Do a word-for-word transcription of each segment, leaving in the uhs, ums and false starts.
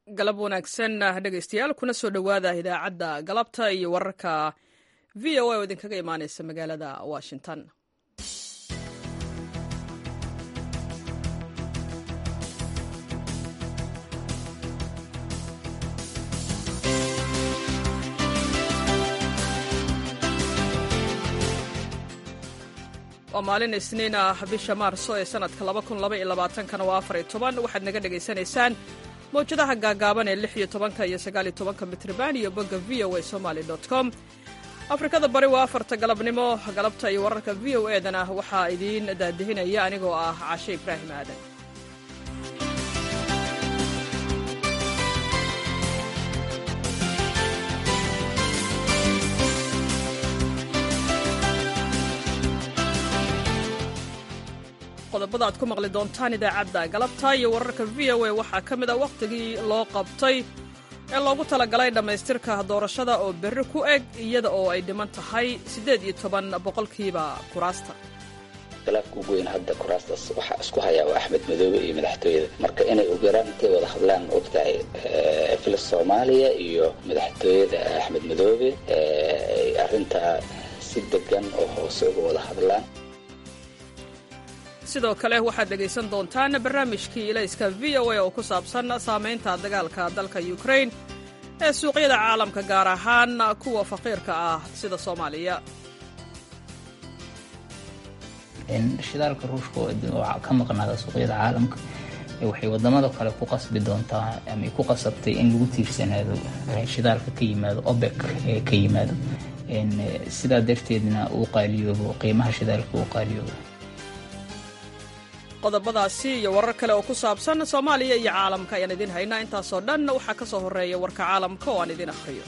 galab wanaagsan dhegaystayaal kuna soo dhowaada idaacadda galabta iyo wararka v o a oo idinkaga imaaneysa magaalada washington. waa maalin isniin ah bisha maarso ee sanadka laba kun laba iyo labaatan-kana waa afar iyo toban waxaad naga dhegaysanaysaan mawjadaha gaagaaban ee lix iyo tobanka iyo sagaal iyo tobanka mitriban iyo bogga v o a somaly dot com. afrikada bari waa afarta galabnimo. galabta iyo wararka v o edana waxaa idiin daadihinaya anigoo ah caashe ibraahim aadan. qodobada aad ku maqli doontaan idaacadda galabta iyo wararka v o a waxaa ka mid a wakhtigii loo qabtay ee loogu talagalay dhammaystirka doorashada oo berri ku eg iyada oo ay dhiman tahay siddeed iyo toban boqolkiiba kuraasta. khilaafka ugu weyn hadda kuraastaas waxaa isku hayaa waa axmed madoobe iyo madaxtooyada, marka inay ogaraan intay wada hadlaan ogtahay filis soomaaliya iyo madaxtooyada axmed madoobe ay arrintaa si degan oo hoose uga wada hadlaan. sidoo kale waxaad dhegaysan doontaan barnaamijkii ilayska v o a oo ku saabsan saamaynta dagaalka dalka ukrain ee suuqyada caalamka gaar ahaan kuwa faqiirka ah sida soomaaliya. shidaalka ruushka oo ka maqnaada suuqyada caalamka waxay wadamada kale ku qasbi doontaa ama ku qasabtay in lagu tiirsanaado shidaalka ka yimaado OPEC ee ka yimaado sidaa darteedna uu qaaliyoobo qiimaha shidaalka uu qaaliyoobo. qodobadaasi iyo warar kale oo ku saabsan soomaaliya iyo caalamka ayaan idiin haynaa. intaasoo dhan waxaa ka soo horreeya warka caalamka oo aan idiin akhriyo.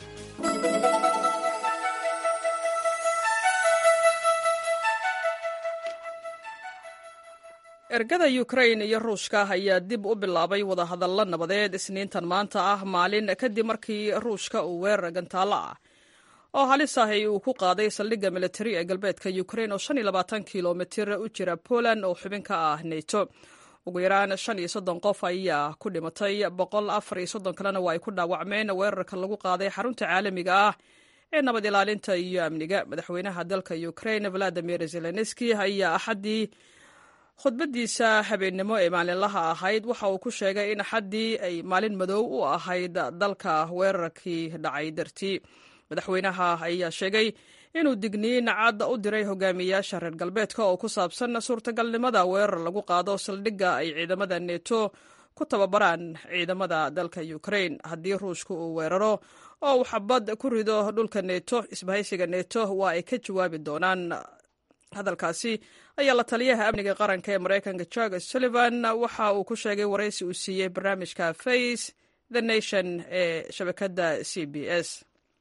ergada ukrain iyo ruushka ayaa dib u bilaabay wadahadallo nabadeed isniintan maanta ah, maalin kadib markii ruushka uu weerar gantaallo ah oo halis ahi uu ku qaaday saldhigga militari ee galbeedka ukrain oo shan iyo labaatan kilomitir u jira Poland oo xubin ka ah NATO. ugu yaraan shan iyo soddon qof ayaa ku dhimatay, boqol afar iyo soddon kalena waa ay ku dhaawacmeen weerarka lagu qaaday xarunta caalamiga ah ee nabad ilaalinta iyo amniga. madaxweynaha dalka Ukrain Volodymyr Zelensky ayaa axaddii khudbadiisa habeennimo ee maalinlaha ahayd waxa uu ku sheegay in axaddii ay maalin madow u ahayd dalka weerarkii dhacay dartii. madaxweynaha ayaa sheegay inuu digniin cad u diray hogaamiyayaasha reer galbeedka oo ku saabsan suurtagalnimada weerar lagu qaado saldhigga ay ciidamada neto ku tababaraan ciidamada dalka Ukrain. haddii ruushku uu weeraro oo uu xabad ku rido dhulka neto, isbahaysiga neto waa ay ka jawaabi doonaan. hadalkaasi ayaa la taliyaha amniga qaranka ee maraykanka Jake Sullivan waxa uu ku sheegay waraysi uu siiyey barnaamijka Face the Nation ee shabakadda C B S.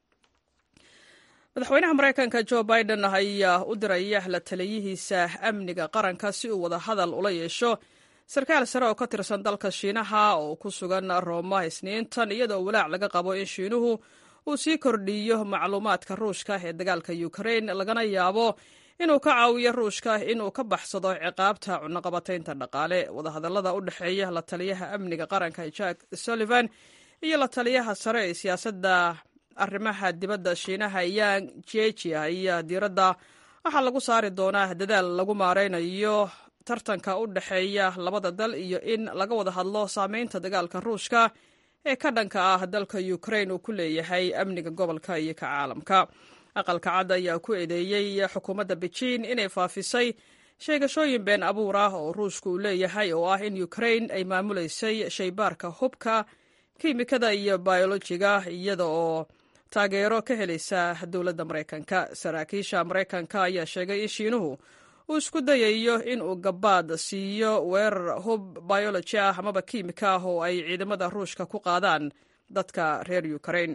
madaxweynaha maraykanka Joe Biden ayaa u diraya la taliyihiisa amniga qaranka si uu wada hadal ula yeesho sarkaal sare oo ka tirsan dalka Shiinaha oo ku sugan Roma isniintan, iyadoo walaac laga qabo in Shiinuhu uu sii kordhiyo macluumaadka ruushka ee dagaalka Ukrain, lagana yaabo inuu ka caawiyo ruushka inuu ka baxsado ciqaabta cunaqabataynta dhaqaale. wadahadallada u dhexeeya la taliyaha amniga qaranka Jake Sullivan iyo la taliyaha sare ee siyaasadda arrimaha dibadda Shiinaha Yang Jiechi ayaa diiradda waxaa lagu saari doonaa dadaal lagu maaraynayo tartanka u dhexeeya labada dal iyo in laga wada hadlo saamaynta dagaalka ruushka ee ka dhanka ah dalka Ukrain uu ku leeyahay amniga gobolka iyo ka caalamka. aqalka cad ayaa ku eedeeyey xukuumadda Beijing inay faafisay sheegashooyin been abuur ah oo ruushku uu leeyahay oo ah in Ukrain ay maamuleysay shaybaarka hubka kiimikada iyo biolojiga iyada oo taageero ka helaysa dowladda Maraykanka. saraakiisha Maraykanka ayaa sheegay in Shiinuhu uu isku dayayo in uu gabaad siiyo weerar hub bioloji ah amaba kiimika ah oo ay ciidamada ruushka ku qaadaan dadka reer Ukrain.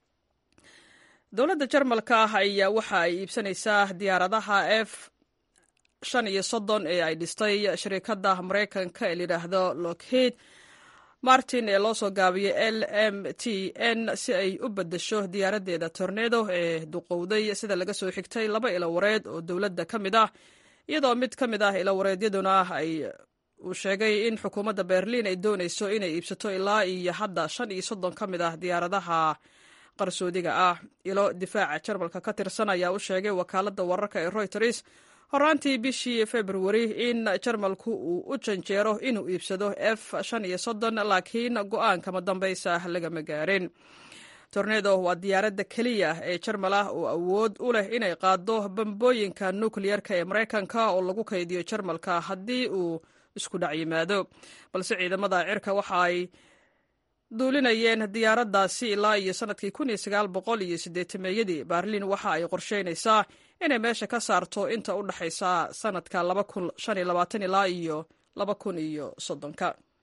dowladda Jarmalka ah ayaa waxa ay iibsanaysaa diyaaradaha F shan iyo soddon ee ay dhistay shirkadda Maraykanka ee layidhaahdo Lockheed Martin ee loo soo gaabiyey L M T N si ay u beddesho diyaaradeeda Tornado ee duqowday, sida laga soo xigtay laba ilawareed oo dowladda ka mid ah, iyadoo mid ka mid ah ilawareedyaduna ay uu sheegay in xukuumadda berliin ay doonayso inay iibsato ilaa iyo hadda shan iyo soddon ka mid ah diyaaradaha qarsoodiga ah. ilo difaaca jarmalka ka tirsan ayaa u sheegay wakaaladda wararka ee reuters horaantii bishii februari in jarmalku uu u janjeero inuu iibsado f shan iyo soddon laakiin go-aankama dambaysa lagama gaarin. tornedo waa diyaaradda keliya ee jarmal ah oo awood u leh inay qaado bambooyinka nukliyerka ee maraykanka oo lagu kaydiyo jarmalka haddii uu isku dhac yimaado, balse ciidamada cirka waxa ay duulinayeen diyaaraddaasi ilaa iyo sanadkii kun iyo sagaal boqol iyo siddeetameeyadii. berliin waxa ay qorsheynaysaa inay meesha ka saarto inta u dhaxaysa sanadka laba kun shan iyo labaatan ilaa iyo laba kun iyo soddonka.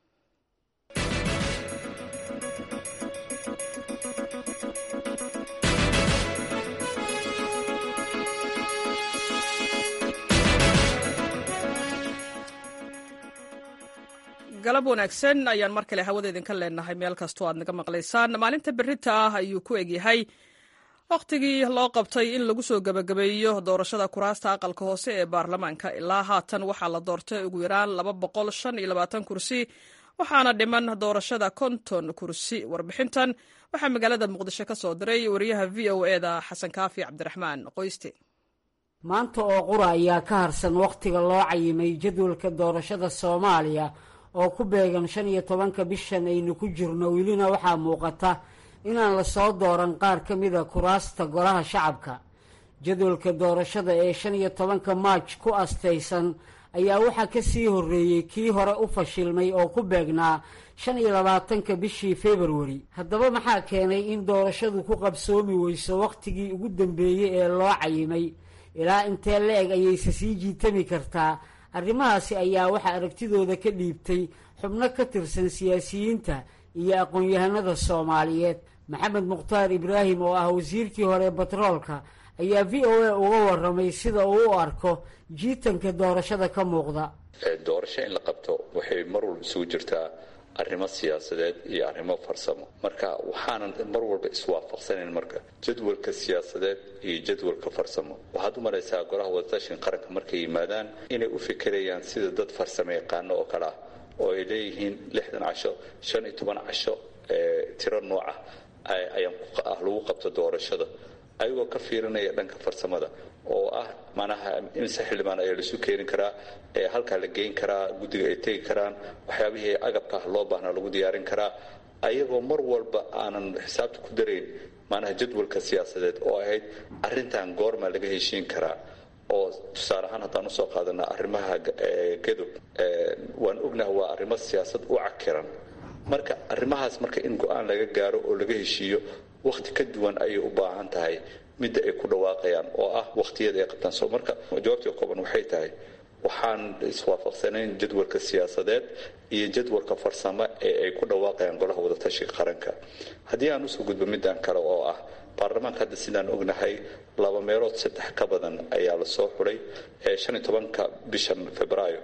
galab wanaagsan ayaan mar kale hawada idinka leenahay meel kastoo aad naga maqlaysaan. maalinta berita ah ayuu ku egyahay wakhtigii loo qabtay in lagu soo gebagabeeyo doorashada kuraasta aqalka hoose ee baarlamaanka. ilaa haatan waxaa la doortay ugu yaraan laba boqol shan iyo labaatan kursi, waxaana dhiman doorashada konton kursi. warbixintan waxaa magaalada muqdisho ka soo diray wariyaha v o eda xasan kaafi cabdiraxmaan qoyste. maanta oo qura ayaa ka harsan wakhtiga loo cayimay jadwalka doorashada soomaaliya oo ku beegan shan iyo tobanka bishan aynu ku jirno. welina waxaa muuqata inaan la soo dooran qaar ka mida kuraasta golaha shacabka. jadwalka doorashada ee shan iyo tobanka maaj ku astaysan ayaa waxaa ka sii horreeyey kii hore u fashilmay oo ku beegnaa shan iyo labaatanka bishii februari. haddaba maxaa keenay in doorashadu ku qabsoomi weyso wakhtigii ugu dambeeyey ee loo cayimay? ilaa intee la-eg ayayse sii jiitami kartaa? arrimahaasi ayaa waxaa aragtidooda ka dhiibtay xubno ka tirsan siyaasiyiinta iyo aqoon-yahanada soomaaliyeed. maxamed mukhtaar ibraahim oo ah wasiirkii hore batroolka ayaa v o a uga waramay sida uu u arko jiitanka doorashada ka muuqda. doorasho in la qabto waxay mar walba isugu jirtaa arrimo siyaasadeed iyo arrimo farsamo, marka waxaanan mar walba iswaafaqsanayn marka jadwalka siyaasadeed iyo jadwalka farsamo. waxaad u maraysaa golaha wadatashin qaranka markay yimaadaan inay u fikirayaan sida dad farsamo yaqaano oo kale ah, oo ay leeyihiin lixdan casho shan iyo toban casho tiro nooca ayaan lagu qabto doorashada, ayagoo ka fiirinaya dhanka farsamada oo ah manaha imse xildhibaan ayaa laisu keeni karaa, halkaa la geyn karaa, guddiga ay tegi karaan, waxyaabihii agabka loo baahnaa lagu diyaarin karaa, ayagoo mar walba aanan xisaabta ku darayn manaha jadwalka siyaasadeed oo ahayd arrintan goorma laga heshiin karaa. oo tusaale ahaan haddaan usoo qaadana arrimaha gadob, waan ognaha waa arrimo siyaasad u cakiran, marka arrimahaas marka in go-aan laga gaaro oo laga heshiiyo wakhti ka duwan ayay u baahan tahay midda ay ku dhawaaqayaan oo ah wakhtiyada ay qabtaan. soo marka jawaabtii kooban waxay tahay waxaan iswaafaqsanayn jadwalka siyaasadeed iyo jadwalka farsamo ee ay ku dhawaaqayaan golaha wadatashiga qaranka. haddii aan usoo gudbo midaan kale oo ah baarlamaanka, hadda sidaan ognahay laba meelood saddex ka badan ayaa la soo xuray shan iyo tobanka bishan febraayo.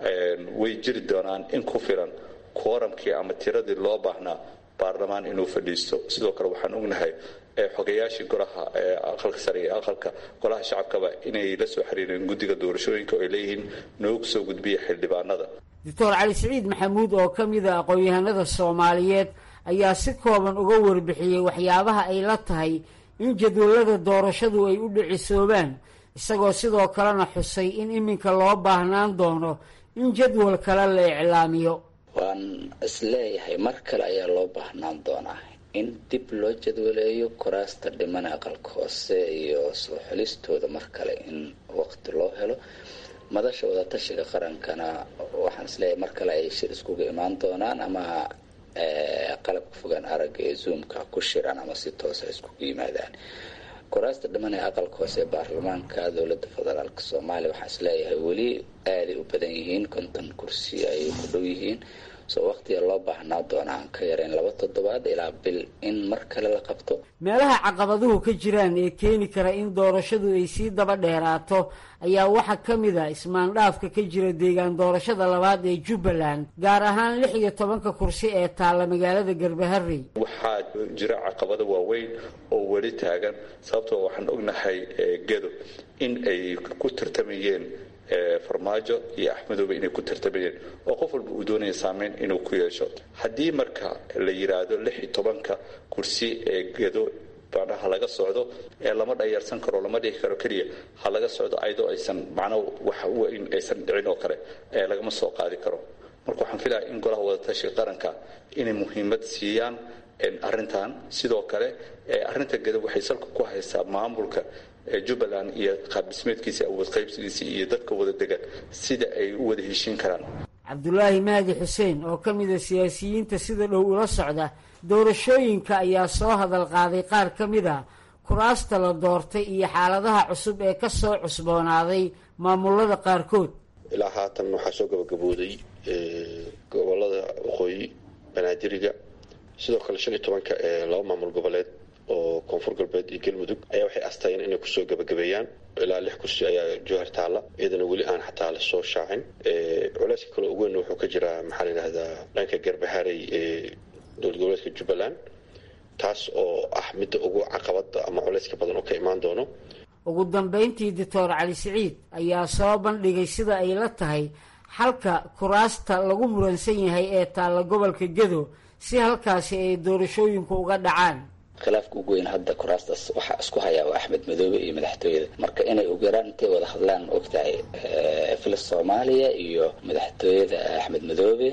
way jiri doonaan in ku filan kooramkii ama tiradii loo baahnaa baarlamaan inuu fadhiisto. sidoo kale waxaan ognahay xogayaashii golaha aqalka sare iyo aqalka golaha shacabkaba inay la soo xiriireen guddiga doorashooyinka oo ay leeyihiin noogu soo gudbiya xildhibaanada. doctor cali siciid maxamuud oo ka mid a aqoon-yahanada soomaaliyeed ayaa si kooban uga warbixiyey waxyaabaha ay la tahay in jadwalada doorashadu ay u dhicisoobaan, isagoo sidoo kalena xusay in iminka loo baahnaan doono in jadwal kale la iclaamiyo. waan isleeyahay mar kale ayaa loo baahnaan doonaa in dib loo jadwaleeyo kuraasta dhiman aqalka hoose iyo soo xulistooda mar kale in waqti loo helo. madasha wadatashiga qarankana waxaan isleeyahay mar kale ay shir iskuga imaan doonaan, ama qalabka fogaan aragga ee zoomka ku shiraan ama si toosa iskugu yimaadaan. kuraasta dhiman ee aqalka hoose ee baarlamaanka dowladda federaalk soomaaliya waxaan isleeyahay weli aaday u badan yihiin, konton kursi ayay ku dhow yihiin. soo waqtiga loo baahnaa doonaa aan ka yarayn laba toddobaad ilaa bil in mar kale la qabto. meelaha caqabaduhu ka jiraan ee keeni kara in doorashadu ay sii daba dheeraato ayaa waxaa ka mid a ismaandhaafka ka jira deegaan doorashada labaad ee jubbaland, gaar ahaan lix iyo tobanka kursi ee taalla magaalada garbaharey. waxaa jira caqabado waaweyn oo weli taagan, sababtoo waxaan ognahay gedo in ay ku tartamayeen farmaajo iyo axmedoobe inay ku tartamayeen oo qof walba uu doonaya saameyn inuu ku yeesho. haddii marka la yiraahdo lix iyo tobanka kursi ee gedo ha laga socdo ee lama dhayarsan karo, lama dhihi karo keliya ha laga socdo ayadoo aysan macno waxa weyn aysan dhicin oo kale ee lagama soo qaadi karo. marka waxaan filayaa in golaha wadatashiga qaranka inay muhiimad siiyaan arrintan. sidoo kale arrinta gedo waxay salka ku haysaa maamulka Jubbaland iyo qaab dhismeedkiisa, awood qaybsigiisa iyo dadka wada degan sida ay u wada heshiin karaan. cabdulaahi mahdi xuseen oo ka mid a siyaasiyiinta sida dhow ula socda doorashooyinka ayaa soo hadal qaaday qaar ka mid a kuraasta la doortay iyo xaaladaha cusub ee ka soo cusboonaaday maamulada qaarkood. ilaa haatan waxaa soo gabagabooday gobolada waqooyi banaadiriga, sidoo kale shan iyo tobanka ee laba maamul goboleed oo koonfur galbeed iyo galmudug ayaa waxay astayeen inay kusoo gabagabeeyaan. ilaa lix kursi ayaa jowhar taalla, iyadana weli aan xataa la soo shaacin. culeyska kale ugu weyn wuxuu ka jiraa maxaa la yidhahdaa dhanka garbahaarey ee dowlad goboleedka Jubbaland, taas oo ah midda ugu caqabada ama culeyska badan oo ka imaan doono. ugu dambeyntii doctor Cali Siciid ayaa soo bandhigay sida ay la tahay xalka kuraasta lagu muransan yahay ee taalla gobolka Gedo si halkaasi ay doorashooyinku uga dhacaan. khilaafka ugu weyn hadda kuraastaas waxaa isku hayaa waa axmed madoobe iyo madaxtooyada. marka inay ugu yaraan intay wada hadlaan ogtahay filis soomaaliya iyo madaxtooyada axmed madoobe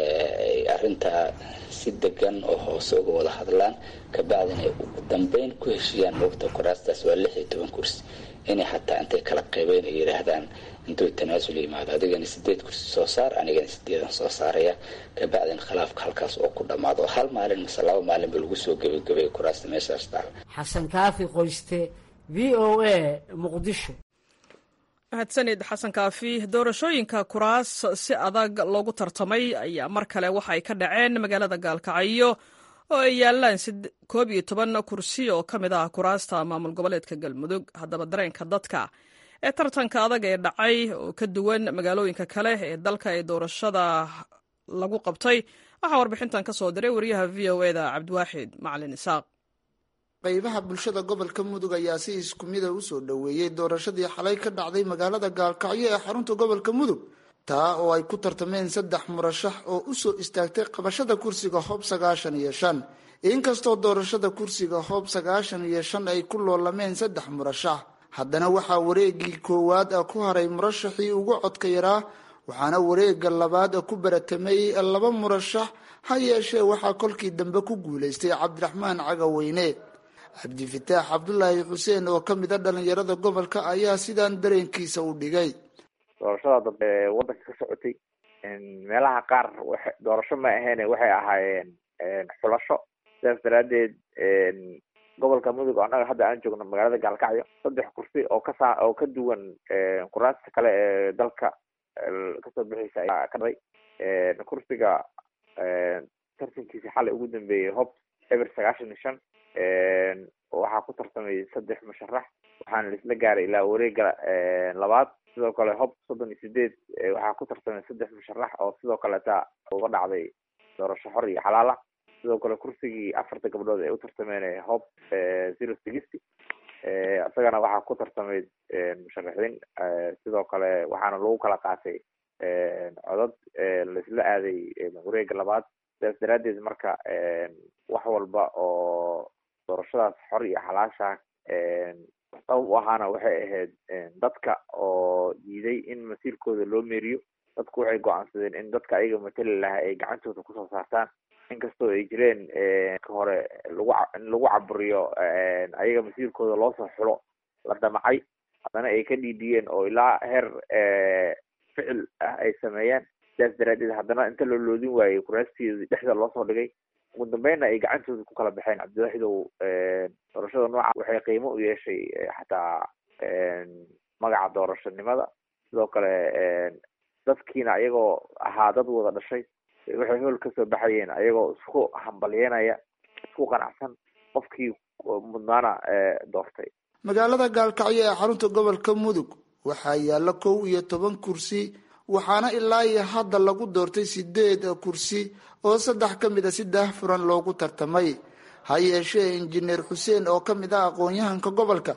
ay arrintaa si degan oo hoose uga wada hadlaan, kabacdina ay ugu dambeyn ku heshiiyaan ogta kuraastaas waa lix iyo toban kursi. inay xataa intay kala qaybeen ay yidhaahdaan intuu tanaasul yimaado adigana sideed kursi soo saar anigana sideedan soo saaraya, kabacdina khilaafka halkaas oo ku dhammaado hal maalin mise laba maalin ba lagu soo gebagabay kuraasta meeshaas taal. xasan kaafi qoyste, v o a, muqdisho. mahadsanid xasan kaafi. doorashooyinka kuraas si adag loogu tartamay ayaa mar kale waxa ay ka dhaceen magaalada Gaalkacyo oo ay yaalaan koob iyo toban kursi oo ka mid ah kuraasta maamul goboleedka Galmudug. haddaba dareenka dadka ee tartanka adag ee dhacay oo ka duwan magaalooyinka kale ee dalka ee doorashada lagu qabtay waxaa warbixintan ka soo diray wariyaha v o eda Cabdiwaaxid Macalin Isaaq. qaybaha bulshada gobolka Mudug ayaa si isku mid ah u soo dhaweeyay doorashadii xalay ka dhacday magaalada Gaalkacyo ee xarunta gobolka Mudug, taa oo ay ku tartameen saddex murashax oo u soo istaagtay qabashada kursiga hoob sagaashan iyo shan. inkastoo doorashada kursiga hoob sagaashan iyo shan ay ku loolameen saddex murashax, haddana waxaa wareegii koowaad ku haray murashaxii ugu codka yaraa, waxaana wareega labaad ku baratamay laba murashax. ha yeeshee waxaa kolkii dambe ku guulaystay Cabdiraxmaan Cagaweyne. cabdifataax cabdulaahi xuseen oo ka mid a dhalinyarada gobolka ayaa sidaan dareenkiisa u dhigay. doorashada dambe wadanka ka socotay meelaha qaar doorasho ma ahayn, waxay ahaayeen xulasho. sidaas daraadeed gobolka Mudug annaga hadda aan joogno magaalada Gaalkacyo saddex kursi oo ka saa oo ka duwan kuraasta kale ee dalka kasoo bixaysa ayaa ka dhacay. kursiga tartankiisa xalay ugu dambeeyay hob eber sagaashan iyo shan waxaa ku tartamay saddex musharax, waxaana laisla gaaray ilaa wareega labaad. sidoo kale hob soddon iyo sideed waxaa ku tartamay saddex musharax oo sidoo kaleeta uga dhacday doorasho xor iyo xalaala. sidoo kale kursigii afarta gabdhood ee u tartameen hob zero sixty isagana waxaa ku tartamay musharaxiin. sidoo kale waxaana lagu kala qaatay codad laisla aaday wareega labaad. sidaas daraadeed marka wax walba oo doorashadaas xor iyo xalaasha sabab u ahaana waxay ahayd dadka oo diiday in masiirkooda loo meeriyo. dadku waxay go-aansadeen in dadka ayaga matali lahaa ay gacantooda kusoo saartaan, inkastoo ay jireen ka hore lagu in lagu caburiyo ayaga masiirkooda loosoo xulo la damacay, haddana ay ka dhiidhiyeen oo ilaa heer ficil ah ay sameeyeen. sidaas daraadeed haddana inta loo loodin waayey kuraasteedii dhexda loosoo dhigay, ugu dambeynna ay gacantooda ku kala baxeen. cabdiwaaxidow doorashada nooca waxay qiimo u yeeshay xataa magaca doorashanimada. sidoo kale dadkiina ayagoo ahaa dad wada dhashay waxay hool kasoo baxayeen ayagoo isku hambalyeynaya, isku qanacsan qofkii mudnaana doortay. magaalada Gaalkacyo ee xarunta gobolka Mudug waxaa yaala kow iyo toban kursi, waxaana ilaa iyo hadda lagu doortay sideed kursi oo saddex ka mid a si daahfuran loogu tartamay. ha yeeshee injineer xuseen oo ka mid ah aqoon-yahanka gobolka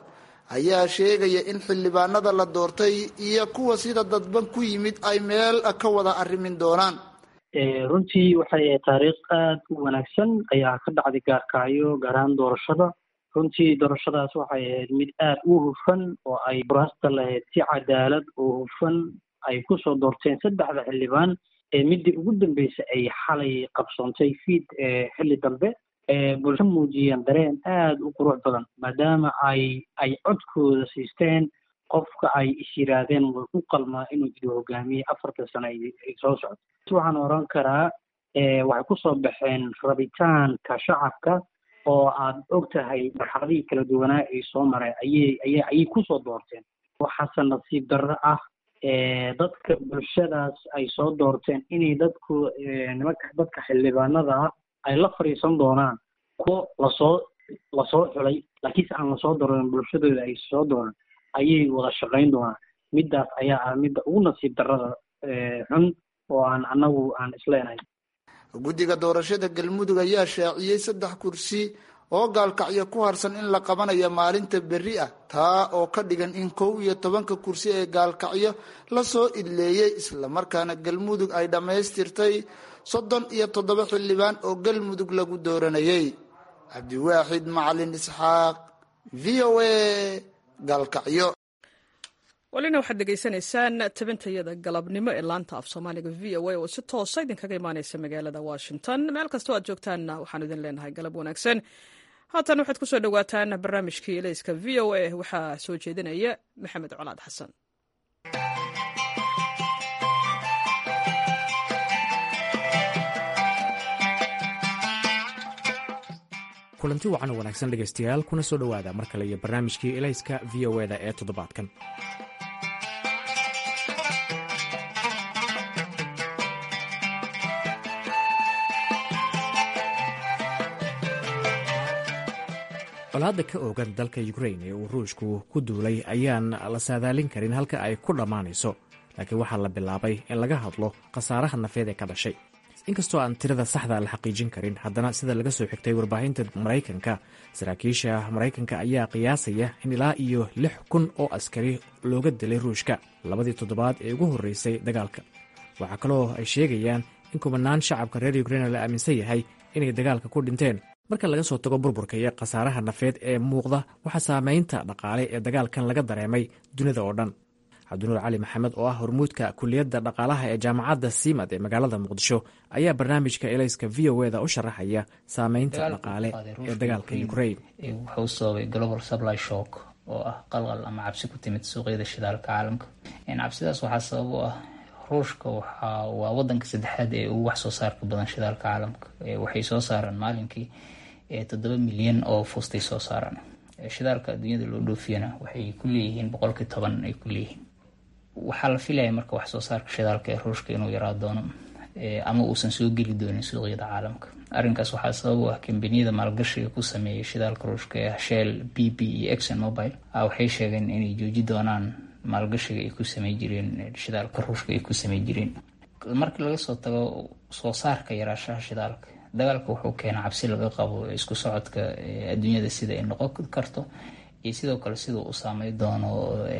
ayaa sheegaya in xildhibaanada la doortay iyo kuwa sida dadban ku yimid ay meel ka wada arrimin doonaan. runtii waxay taariikh aada u wanaagsan ayaa ka dhacday gaarkacyo gaar ahaan doorashada. runtii doorashadaas waxay ahayd mid aada u hufan oo ay buraasta lahayd si cadaalad oo hufan ay kusoo doorteen saddexda xildhibaan ee midii ugu dambeysay ay xalay qabsoontay fiid xilli dambe bulsho muujiyeen dareen aada u qurux badan maadaama ay ay codkooda siisteen qofka ay is yiraadeen way u qalmaa inuu jiro hogaamiye afartan sano ay soo socdo. waxaan oran karaa waxay kusoo baxeen rabitaanka shacabka oo aad og tahay marxaladihii kala duwanaa ay soo mareen ayay ayay ayay kusoo doorteen. waxaase nasiib darro ah dadka bulshadaas ay soo doorteen inay dadku nimanka dadka xildhibaanada ah ay la fadhiisan doonaan kuwo lasoo lasoo xulay laakiinse aan lasoo dooran bulshadooda ay soo dooran ayay wada shaqayn doonaan. middaas ayaa ah midda ugu nasiib darrada xun oo aan annagu aan isleenahay. guddiga doorashada galmudug ayaa shaaciyey saddex kursi oo gaalkacyo ku harsan in la qabanayo maalinta berri ah, taa oo ka dhigan in kow iyo tobanka kursi ee gaalkacyo lasoo idleeyey islamarkaana galmudug ay dhammaystirtay soddon iyo toddoba xildhibaan oo galmudug lagu dooranayay. cabdiwaaxid macalin isxaaq, v o a, gaalkacyo. walina waxaad dhegaysanaysaan tabintayada galabnimo ee laanta af soomaaliga v o a oo si toosa idinkaga imaaneysa magaalada washington. meel kastoo aad joogtaanna waxaan idin leenahay galab wanaagsan. haatan waxaad kusoo dhawaataan barnaamijkii elayska v o a waxaa soo jeedinaya maxamed colaad xasan. kulanti wacan oo wanaagsan dhegaystayaal, kuna soo dhowaada mar kale iyo barnaamijkii elayska v o a da ee toddobaadkan. colaadda ka oogan dalka ukrain ee uu ruushku ku duulay ayaan la saadaalin karin halka ay ku dhammaanayso, laakiin waxaa la bilaabay in laga hadlo khasaaraha nafeed ee ka dhashay. inkastoo aan tirada saxda la xaqiijin karin, haddana sida laga soo xigtay warbaahinta maraykanka, saraakiisha maraykanka ayaa qiyaasaya in ilaa iyo lix kun oo askari looga dilay ruushka labadii toddobaad ee ugu horreysay dagaalka. waxaa kaloo ay sheegayaan in kumanaan shacabka reer ukrain la aaminsan yahay inay dagaalka ku dhinteen. marka laga soo tago burburka iyo khasaaraha nafeed ee muuqda, waxaa saamaynta dhaqaale ee dagaalkan laga dareemay dunida oo dhan. cabdinuur cali maxamed oo ah hormuudka kuliyadda dhaqaalaha ee jaamacadda simad ee magaalada muqdisho ayaa barnaamijka elayska v o a da u sharaxaya saamaynta dhaqaale ee dagaalka ukrain. wuxuu sababay global supply shock oo ah qalqal ama cabsi ku timid suuqyada shidaalka caalamka. cabsidaas waxaa sabab u ah ruushka waa wadanka saddexaad ee ugu wax soo saarka badan shidaalka caalamka. waxay soo saaraan maalinkii toddoba milyan oo fuustay soo saaraan. shidaalka adduunyada loo dhoofiyana waxay ku leeyihiin boqolkii toban ay ku leeyihiin. waxaa la filaya marka wax soo saarka shidaalka ee ruushka inuu yaraa doono ama uusan soo geli doonin suuqyada caalamka. arrinkaas waxaa sabab u ah kambaniyada maalgashiga ku sameeyay shidaalka ruushka ee shell, b p iyo exxon mobile waxay sheegeen inay jooji doonaan maalgashiga ay ku samey jireen shidaalka ruushka ay ku samey jireen. markii laga soo tago soo saarka yaraashaha shidaalka, dagaalka wuxuu keenaa cabsi laga qabo isku socodka adduunyada sida ay noqon karto iyo sidoo kale siduu u saamey doono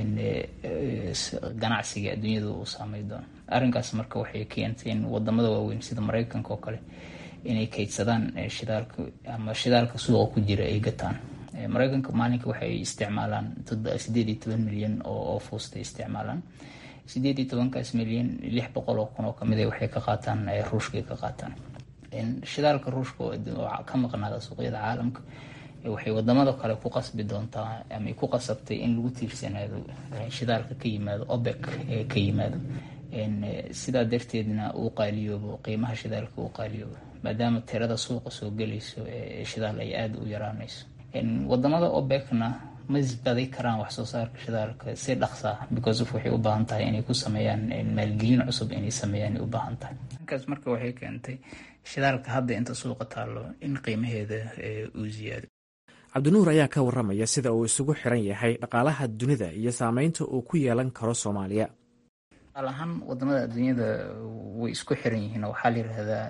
ganacsiga adduunyada uu saamey doono. arrinkaas marka waxay keentay in wadamada waaweyn sida maraykanka oo kale inay kaydsadaan shidaalka ama shidaalka suuqa ku jira ay gataan. maraykanka maalinka waxay isticmaalaan sideed iyo toban milyan oo fuustay isticmaalaan. sideed iyo tobankaas milyan lix boqol oo kun oo kamid waxay ka qaataan ruushka ka qaataan. shidaalka ruushka oo ka maqnaada suuqyada caalamka waxay wadamada kale ku qasbi doontaa ama ku qasabtay in lagu tiirsanaado shidaalka ka yimaado OPEC ee ka yimaado. sidaa darteedna uu qaaliyoobo qiimaha shidaalka uu qaaliyoobo maadaama tirada suuqa soo gelayso ee shidaal ay aada u yaraanayso. wadamada OPECna ma isbadi karaan wax soo saarka shidaalka si dhaqsa because of waxay u baahan tahay inay ku sameeyaan maalgelin cusub inay sameeyaan ay u baahan tahay. markaas marka waxay keentay shidaalka hadda inta suuqa taalo in qiimaheeda uu ziyaado. cabdinuur ayaa ka waramaya sida uu isugu xiran yahay dhaqaalaha dunida iyo saameynta uu ku yeelan karo Soomaaliya. ahaan wadamada adduunyada way isku xiran yihiin oo waxaa la yiraahdaa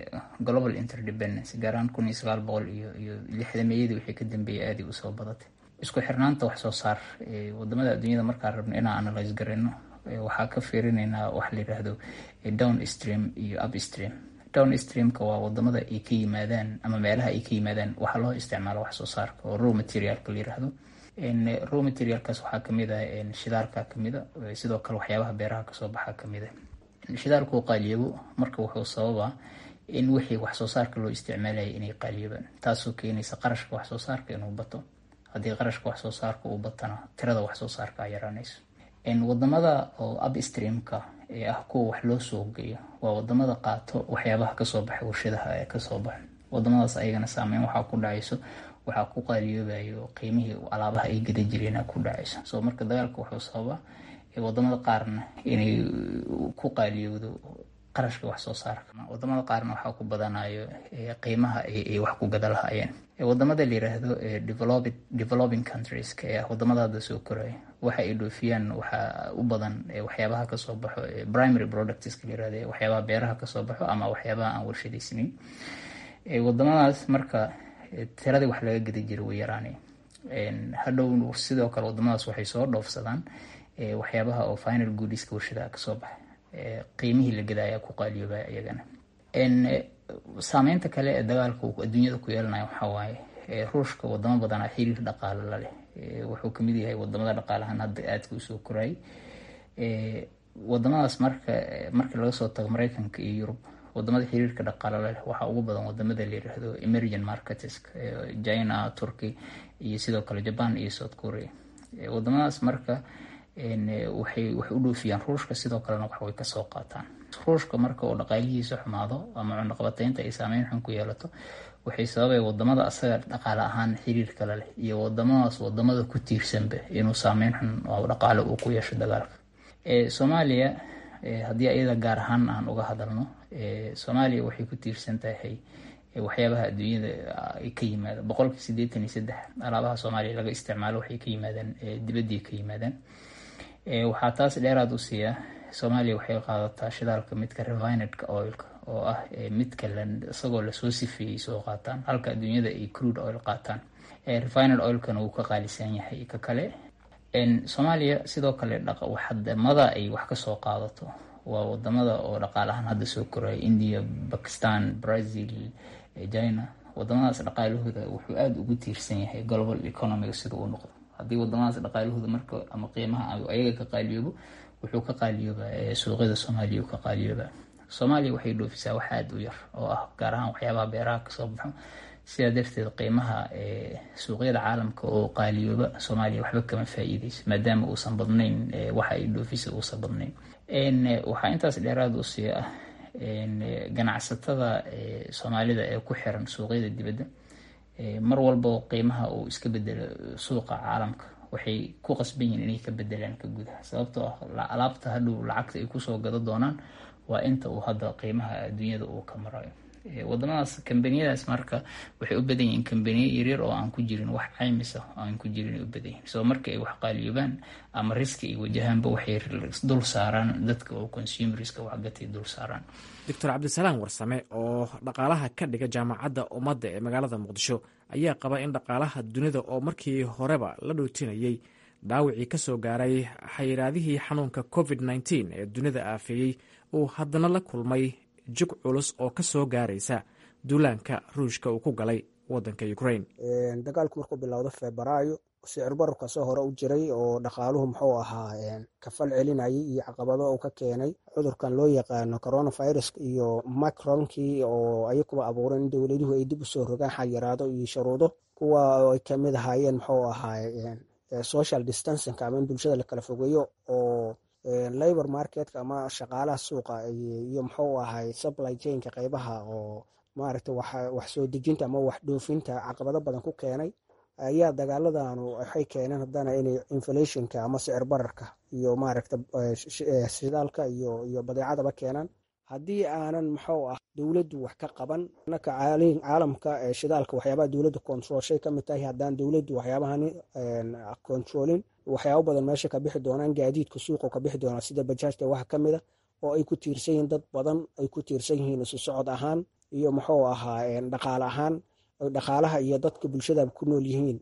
global interdependence. gaar ahaan kun iyo sagaal boqol iyo lixdameeyadii wixii ka dambeeyay aad u soo badatay. isku xirnaanta wax soo saar wadamada adduunyada markaan rabno inaan analyse garayno waxaa ka fiirinaynaa wax la yidhaahdo down stream iyo up stream. down streamka waa wadamada ay ka yimaadaan ama meelaha ay ka yimaadaan waxaa loo isticmaalo wax soo saarka oo raw materialka la yidhaahdo. raw materialkaas waxaa kamid ah shidaalka kamid a, sidoo kale waxyaabaha beeraha kasoo baxa kamid a. shidaalku qaaliyobo marka wuxuu sababaa in wixii wax soo saarka loo isticmaalayay inay qaaliyoobaan, taasoo keenaysa qarashka wax soo saarka inuu bato. haddii qarashka wax soo saarka uu batana tirada wax soo saarka ay yaraanayso. wadamada oo upstreamka ee ah kuwa wax loo soo geeyo waa wadamada qaato waxyaabaha kasoo baxa warshadaha ee kasoo baxa. wadamadaas ayagana saameyn waxaa ku dhacayso, waxaa ku qaaliyoobayo qiimihii alaabaha ay gada jireen ku dhacayso. soo marka dagaalka wuxuu sababaa wadamada qaarna inay ku qaaliyoodo qarashka wax soo saarka, wadamada qaarna waxaa ku badanayo qiimaha ay wax ku gada lahaayeen. wadamada la yiraahdo developing developing countries ee wadamada hadda soo koraya waxa ay dhoofiyaan waxa u badan waxyaabaha ka soo baxo primary products la yiraahdo, waxyaabaha beeraha ka soo baxo ama waxyaabaha aan warshadaysnayn. wadamadaas marka tiradii wax laga gadi jiray way yaraanay. hadhow sidoo kale wadamadaas waxay soo dhoofsadaan waxyaabaha oo final goodieska warshadaha kasoo baxa, qiimihii la gada ayaa ku qaaliyooba iyagana. saameynta kale ee dagaalka uu adduunyada ku yeelanayo waxaa waaye ruushka wadamo badan a xiriir dhaqaale la leh. wuxuu kamid yahay wadamada dhaqaalahan hadda aadka usoo korayay. wadamadaas marka marka laga soo tago mareykanka iyo yurub, wadamada xiriirka dhaqaale la leh waxaa ugu badan wadamada la yiraahdo emerging markets, China, Turkey iyo sidoo kale Japan iyo South Korea. wadamadaas marka waxay wax u dhoofiyaan ruushka, sidoo kalena wax way kasoo qaataan. ruushka marka uu dhaqaalihiisa xumaado ama cunaqabataynta ay saameyn xun ku yeelato waxay sababay wadamada asaga dhaqaale ahaan xiriirka la leh iyo wadamadaas wadamada ku tiirsanba inuu saameyn xun oo dhaqaale uu ku yeesho dagaalka. Soomaaliya haddii iyada gaar ahaan aan uga hadalno, Soomaaliya waxay ku tiirsan tahay waxyaabaha adduunyada ay ka yimaadaan. boqolkii siddeetan iyo saddex alaabaha Soomaaliya laga isticmaalo waxay ka yimaadaan dibadii ka yimaadaan. waxaa taas dheeraad u siiya Soomaaliya waxay qaadataa shidaalka midka refinedka oilka oo ah midka isagoo lasoo sifeeyey soo qaataan, halka adduunyada ay crude oil qaataan. refined oilkana wuu ka qaalisan yahay ka kale. Soomaaliya sidoo kale wadamada ay wax kasoo qaadato waa wadamada oo dhaqaalahan hadda soo koraya, India, Pakistan, Brazil, China. wadamadaas dhaqaalahooda wuxuu aada ugu tiirsan yahay global economiga sida uu noqdo. haddii wadamadaas dhaqaalahooda marka ama qiimaha ayaga ka qaaliyoobo wuxuu ka qaaliyoobaa suuqyada Soomaaliya ka qaaliyoobaa. Soomaaliya waxay dhoofisaa wax aad u yar oo ah gaar ahaan waxyaabaha beeraha kasoo baxo. sidaa darteed qiimaha suuqyada caalamka oo qaaliyooba Soomaaliya waxba kama faa'iideyso maadaama uusan badnayn waxa ay dhoofisa uusan badnayn. waxaa intaas dheeraad u sii ah ganacsatada Soomaalida ee ku xiran suuqyada dibadda mar walba qiimaha uu iska bedelo suuqa caalamka waxay ku qasban yihiin inay ka bedelaan ka gudaha, sababtoo ah alaabta hadhow lacagta ay kusoo gado doonaan waa inta uu hadda qiimaha adduunyada uu ka marayo. wadamadaas kambaniyadaas marka waxay u badan yihiin kambaniyo yaryar oo aan ku jirin wax caymis ah oo aan ku jirin u badan yihiin. soo marka ay wax qaaliyoobaan ama riski ay wajahaanba waxay dul saaraan dadka oo consumeriska waxgatay dul saaraan. doctor cabdisalaam warsame oo dhaqaalaha ka dhiga jaamacadda ummadda ee magaalada muqdisho ayaa qaba in dhaqaalaha dunida oo markii horeba la dhootinayay dhaawacii ka soo gaaray xayiraadihii xanuunka covid nineteen ee dunida aafeeyey uu haddana la kulmay jug culus oo ka soo gaaraysa duulaanka ruushka uu ku galay wadanka Ukraine. dagaalku markuu bilowdo Febraayo sicir bararka soo hore u jiray oo dhaqaaluhu muxuu ahaa kafal celinayay iyo caqabado uu ka keenay cudurkan loo yaqaano coronavirus iyo Macronkii oo ay kuba abuureen in dowladuhu ay dib u soo rogaan xayiraado iyo shuruudo kuwa ay kamid ahaayeen muxuu ahaa social distancing ama in bulshada la kala fogeeyo oo labor marketka ama shaqaalaha suuqa iyo muxuu ahay supply chainka qaybaha oo maaragtay wax wax soo dejinta ama wax dhoofinta caqabado badan ku keenay ayaa dagaaladan waxay keeneen haddana inay inflationka ama sicir bararka iyo maaragtay shidaalka iyo iyo badeecadaba keenaan. haddii aanan muxuu ah dowladdu wax ka qaban naka caalamka shidaalka waxyaabaha dowladda control shay ka mid tahay haddaan dowladdu waxyaabahan controlin waxyaabo badan meesha ka bixi doonaan, gaadiidka suuqa ka bixi doonaa sida bajaajta waxa ka mid ah oo ay ku tiirsan yihiin dad badan ay ku tiirsan yihiin isu socod ahaan iyo muxuu ahaa dhaqaale ahaan dhaqaalaha iyo dadka bulshada ku nool yihiin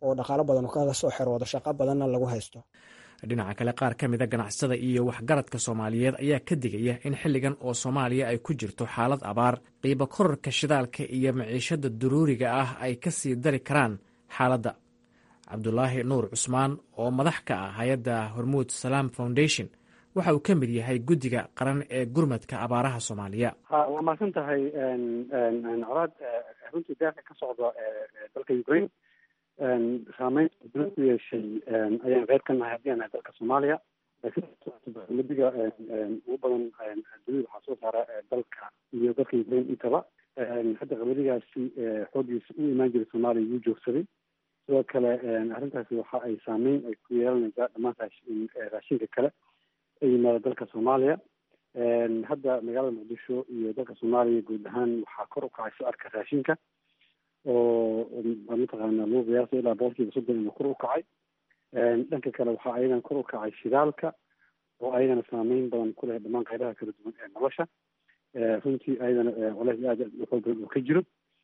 oo dhaqaalo badan kaga soo xeroodo shaqo badanna lagu haysto. dhinaca kale qaar ka mida ganacsada iyo waxgaradka soomaaliyeed ayaa ka digaya in xilligan oo soomaaliya ay ku jirto xaalad abaar qiibo kororka shidaalka iyo maciishada daruuriga ah ay ka sii dari karaan xaaladda. cabdulaahi nuur cusmaan oo madax ka ah hay-adda hormuud salaam foundation waxa uu ka mid yahay guddiga qaran ee gurmadka abaaraha soomaaliya. waa mahadsan tahay colaad runtii deeqa ka socda dalka ukraine saameyn ku yeeshay ayaan qeyb ka nahay haddii aan nahay dalka soomaaliya. madiga ugu badan dunida waxaa soo saara dalka iyo dalka ukraine intaba. hadda qamadigaasi xooggiisa u imaan jiray soomaaliya wuu joogsaday. sidoo kale arrintaasi waxa ay saameyn ay ku yeelanaysaa dhammaan raashinka kale ee yimaada dalka soomaaliya. hadda magaalada muqdisho iyo dalka soomaaliya guud ahaan waxaa kor u kacay sicirka raashinka oo mataqaana lagu qiyaasay ilaa boqolkiiba soddon inuu kor u kacay. dhanka kale waxaa ayadan kor u kacay shidaalka oo ayadana saameyn badan ku leh dhammaan qaybaha kala duwan ee nolosha. runtii ayadana culays aad xoog badan uu ka jiro.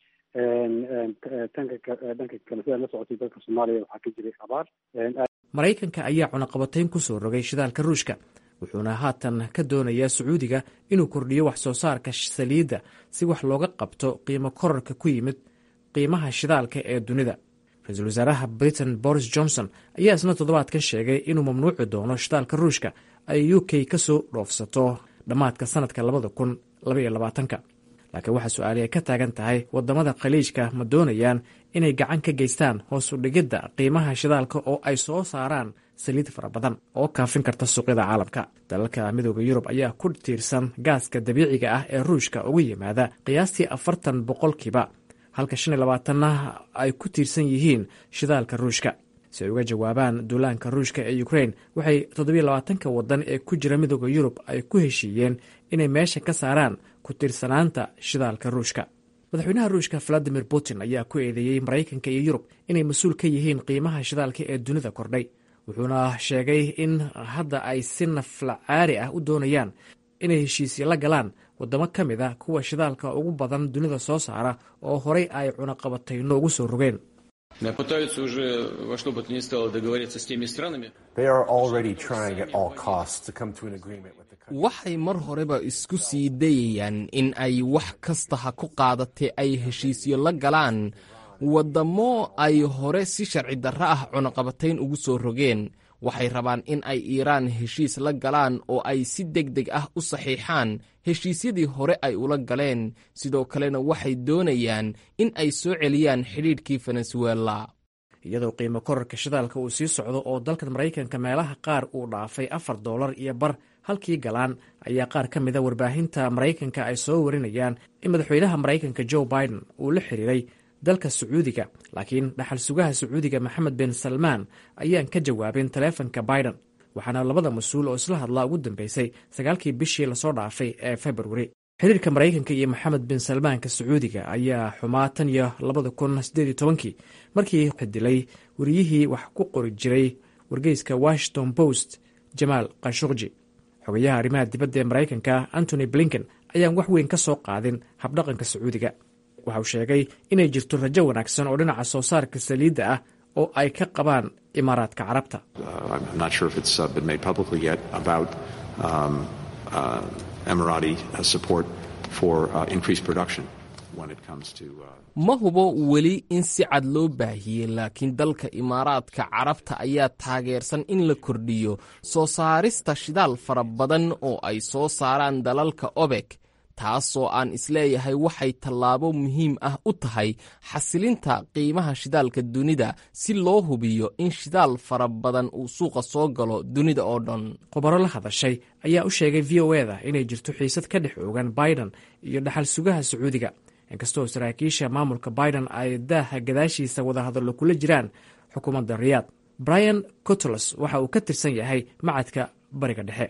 tanka dhanka kale sidaa la socotay dalka soomaaliya waxaa ka jiray abaar. maraykanka ayaa cunaqabatayn ku soo rogay shidaalka ruushka wuxuuna haatan ka doonayaa sacuudiga inuu kordhiyo wax soo saarka saliidda si wax looga qabto qiimo korarka ku yimid qiimaha shidaalka ee dunida. ra-iisul wasaaraha britain boris johnson ayaa isna toddobaadkan sheegay inuu mamnuuci doono shidaalka ruushka ay u k ka soo dhoofsato dhammaadka sanadka labada kun labaiyo labaatanka. laakiin waxaa su-aali ay ka taagan tahay waddamada khaliijka ma doonayaan inay gacan ka geystaan hoos u dhigidda qiimaha shidaalka oo ay soo saaraan saliid fara badan oo kaafin karta suuqyada caalamka. dalalka midooda yurub ayaa ku tiirsan gaaska dabiiciga ah ee ruushka uga yimaada qiyaastii afartan boqolkiiba halka shan iyo labaatanna ay ku tiirsan yihiin shidaalka ruushka. si ay uga jawaabaan duulaanka ruushka ee ukraine waxay toddobiyo labaatanka waddan ee ku jira midooda yurub ay ku heshiiyeen inay meesha ka saaraan ku tiirsanaanta shidaalka ruushka. madaxweynaha ruushka valadimir putin ayaa ku eedeeyey maraykanka iyo yurub inay mas-uul ka yihiin qiimaha shidaalka ee dunida kordhay wuxuuna sheegay in hadda ay si nafla caari ah u doonayaan inay heshiisyo la galaan waddamo ka mid a kuwa shidaalka ugu badan dunida soo saara oo horay ay cunaqabatayno ugu soo rogeen. waxay mar horeba isku sii dayayaan in ay wax kasta ha ku qaadatee ay heshiisyo la galaan waddamo ay hore si sharci darro ah cunaqabatayn ugu soo rogeen. waxay rabaan in ay iiraan heshiis la galaan oo ay si deg deg ah u saxiixaan heshiisyadii hore ay ula galeen. sidoo kalena waxay doonayaan in ay soo celiyaan xidhiidhkii venezuela. iyadoo qiimo korarka shidaalka uu sii socdo oo dalka maraykanka meelaha qaar uu dhaafay afar doolar iyo bar halkii galaan ayaa qaar ka mida warbaahinta maraykanka ay soo warinayaan in madaxweynaha maraykanka joe biden uu la xiriiray dalka sacuudiga laakiin dhaxal sugaha sacuudiga maxamed bin salmaan ayaan ka jawaabin taleefanka biden waxaana labada mas-uul oo isla hadlaa ugu dambeysay sagaalkii bishii lasoo dhaafay ee februari. xiriirka maraykanka iyo maxamed bin salmaanka sacuudiga ayaa xumaa tan iyo labada kun siddeed iyo tobankii markii xidilay wariyihii wax ku qori jiray wargeyska washington post jamaal khashogji. xogayaha arrimaha dibadda ee maraykanka antony blinken ayaan wax weyn ka soo qaadin habdhaqanka sacuudiga. waxa uu sheegay inay jirto rajo wanaagsan oo dhinaca soo saarka saliidda ah oo ay ka qabaan imaaraadka carabta. ma hubo weli in si cad loo baahiyey laakiin dalka imaaraadka carabta ayaa taageersan in la kordhiyo soo saarista shidaal fara badan oo ay soo saaraan dalalka obek taasoo aan isleeyahay waxay tallaabo muhiim ah u tahay xasilinta qiimaha shidaalka dunida si loo hubiyo in shidaal fara badan uu suuqa soo galo dunida oo dhan. khubaro la hadashay ayaa u sheegay v o eda inay jirto xiisad ka dhex oogan biden iyo dhaxal sugaha sacuudiga inkastoo saraakiisha maamulka biden ay daaha gadaashiisa wadahadallo kula jiraan xukuumadda riyaad. brian cotlos waxa uu ka tirsan yahay macadka bariga dhexe.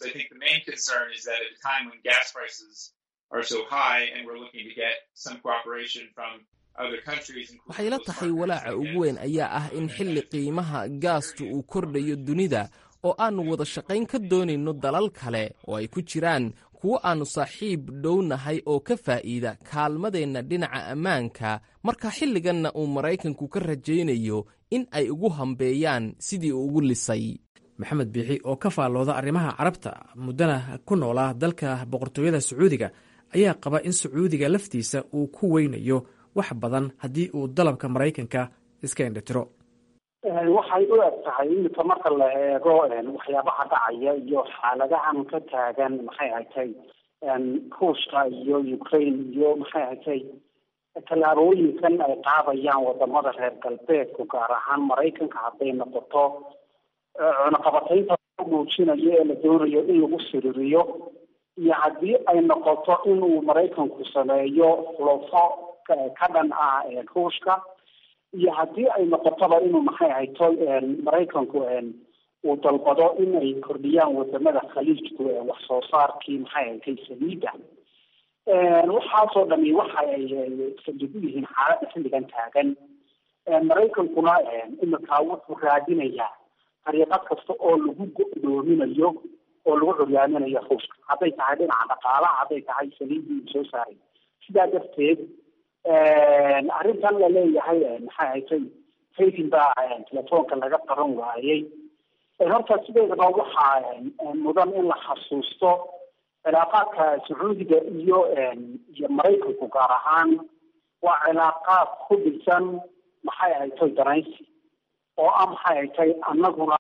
waxay la tahay walaaca ugu weyn ayaa ah in xilli qiimaha gaastu uu kordhayo dunida oo aan wada shaqayn ka doonayno dalal kale oo ay ku jiraan kuwo aannu saaxiib dhownahay oo ka faa'iida kaalmadeenna dhinaca ammaanka marka xilliganna uu maraykanku ka rajaynayo in ay ugu hambeeyaan sidii uu ugu lisay. maxamed biixi oo ka faallooda arrimaha carabta muddana ku noolaa dalka boqortooyada sacuudiga ayaa qaba in sacuudiga laftiisa uu ku weynayo wax badan haddii uu dalabka maraykanka iska indhitiro. waxay u eg tahay iminka marka la eego waxyaabaha dhacaya iyo xaaladahan ka taagan maxay ahatay ruushka iyo ukraine iyo maxay ahatay tallaabooyinkan ay qaadayaan wadamada reer galbeedku gaar ahaan maraykanka hadday noqoto cunaqabataynta muujinayo ee la doonayo in lagu siririyo iyo haddii ay noqoto inuu maraykanku sameeyo xulufo ka dhan ah ruushka iyo haddii ay noqotoba inuu maxay ahayto maraykanku uu dalbado in ay kordhiyaan wadamada khaliijku wax soo saarkii maxay ahaytay saliida waxaasoo dhami waxa ay saldhig u yihiin xaaladda xilligan taagan. maraykankuna iminkaa wuxuu raadinayaa dariiqad kasta oo lagu go'doominayo oo lagu curyaaminayo ruushka hadday tahay dhinaca dhaqaalaha hadday tahay saliidii uu soo saaray. sidaa darteed arrintan la leeyahay maxay ahatay haytin baa telefoonka laga qaran waayey. horta sideedaba waxaa mudan in la xasuusto cilaaqaadka sacuudiga iyo iyo maraykanku gaar ahaan waa cilaaqaad ku dhisan maxay ahatay danaysi oo ah maxay ahatay annaguna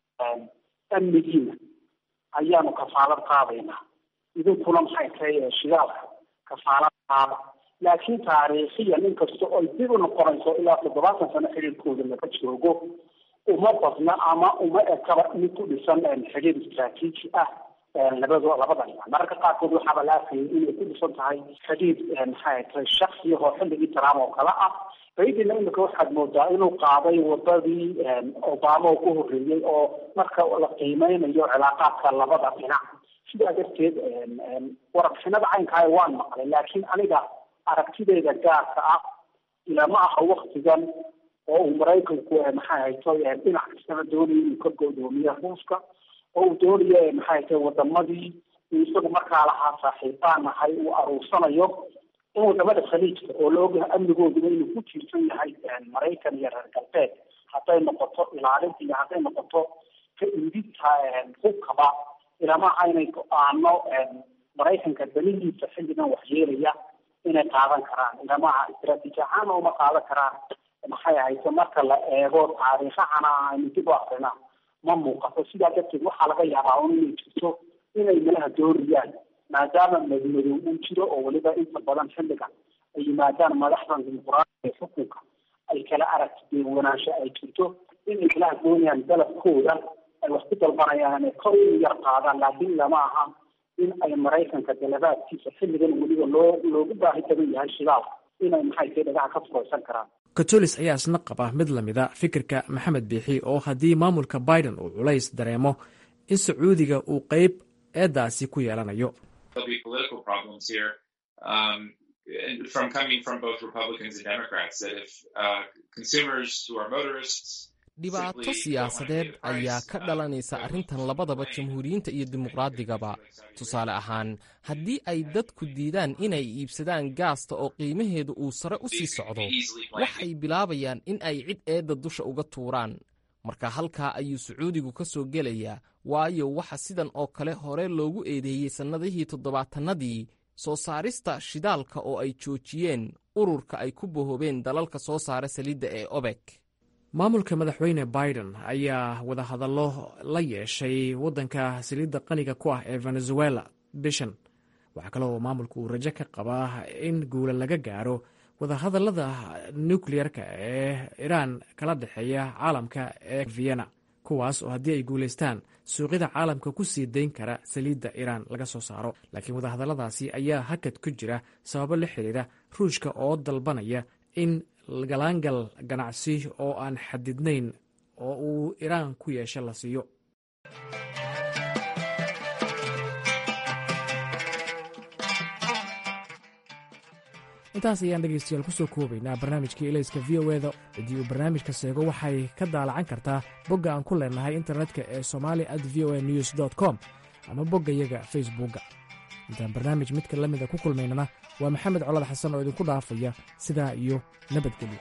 amnigiina ayaanu kafaalad qaadaynaa idinkuna maxay tahay shidaalka kafaalad qaada. laakiin taariikhiyan inkasta oo dib u noqonayso ilaa toddobaatan sano xiriirkooda laga joogo uma badna ama uma ekaba in ku dhisan xiriir istaraatiiji ah labado labada dhinac. mararka qaarkood waxaaba la arkayay inay ku dhisan tahay xiriir maxay tahay shaksiya oo xilligii Trump oo kale ah. baydina imika waxaad moodaa inuu qaaday wadadii Obama oo ku horreeyay oo marka la qiimeynayo cilaaqaadka labada dhinac. sidaa darteed warbixinada caynkaa waan maqlay laakiin aniga aragtidayda gaarka ah ilama aha waktigan oo uu maraykanku maxay hayto dhinac kastaba doonaya inuu ka go'doomiyo ruuska oo uu doonaya maxay hayto wadamadii isagu markaa lahaa saaxiibaan ahay uu aruursanayo in wadamada khaliijka oo loogaha amnigooduba inuu ku tiirsan yahay maraykan iyo reer galbeed hadday noqoto ilaalinta iyo hadday noqoto ka iibinta hubkaba ilama aha inay go-aano maraykanka danihiisa xilligan waxyeelaya inay qaadan karaan ilamaha istaraatiiji ahaan uma qaadan karaan. maxay ahayto marka la eego taariikhahana aynu dib u akrina ma muuqato. sidaa darteed waxaa laga yaabaa un inay jirto inay malaha doonayaan maadaama madmadow uu jiro oo weliba inta badan xilligan ay yimaadaan madaxdan dimuqraadiga ee xukunka ay kala aragti wanaansho ay jirto inay malaha doonayaan dalabkooda ay wax ku dalbanayaan inay kor u yar qaadaan laakiin lama aha in ay maraykanka dalabaadkiisa xilligan weliba loo loogu baahi badan yahay shidaal inay maxay tahay dhagaha ka furaysan karaan. katolis ayaa isna qaba mid lamida fikirka maxamed biixi oo haddii maamulka biden uu culays dareemo in sacuudiga uu qeyb eedaasi ku yeelanayo. dhibaato siyaasadeed ayaa ka dhalanaysa arrintan labadaba jamhuuriyiinta iyo dimuqraadigaba. tusaale ahaan haddii ay dadku diidaan inay iibsadaan gaasta oo qiimaheedu uu sare u sii socdo waxay bilaabayaan in ay cid eedda dusha uga tuuraan. marka halkaa ayuu sacuudigu ka soo gelayaa waayo waxa sidan oo kale hore loogu eedeeyey sannadihii toddobaatannadii soo saarista shidaalka oo ay joojiyeen ururka ay ku bahoobeen dalalka soo saara saliidda ee obek. maamulka madaxweyne biden ayaa wadahadallo la yeeshay waddanka saliidda qaniga ku ah ee venezuela bishan. waxaa kaloo maamulka uu rajo ka qabaa in guula laga gaaro wadahadallada nukleyerka ee iraan kala dhexeeya caalamka ee vienna, kuwaas oo haddii ay guulaystaan suuqyada caalamka ku sii dayn kara saliidda iraan laga soo saaro. laakiin wadahadalladaasi ayaa hakad ku jira sababo la xiriira ruushka oo dalbanaya in galaangal ganacsi oo aan xadidnayn oo uu iraan ku yeesho la siiyo. intaas ayaan dhegaystayaal ku soo koobaynaa barnaamijkii elayska v o eda. haddii uu barnaamijka seego waxay ka daalacan kartaa bogga aan ku leenahay internetka ee somali at v o a news dot com ama boggayaga facebookga. intaan barnaamij midka la mida ku kulmaynana waa maxamed colad xasan oo idinku dhaafaya sidaa iyo nabadgelyo.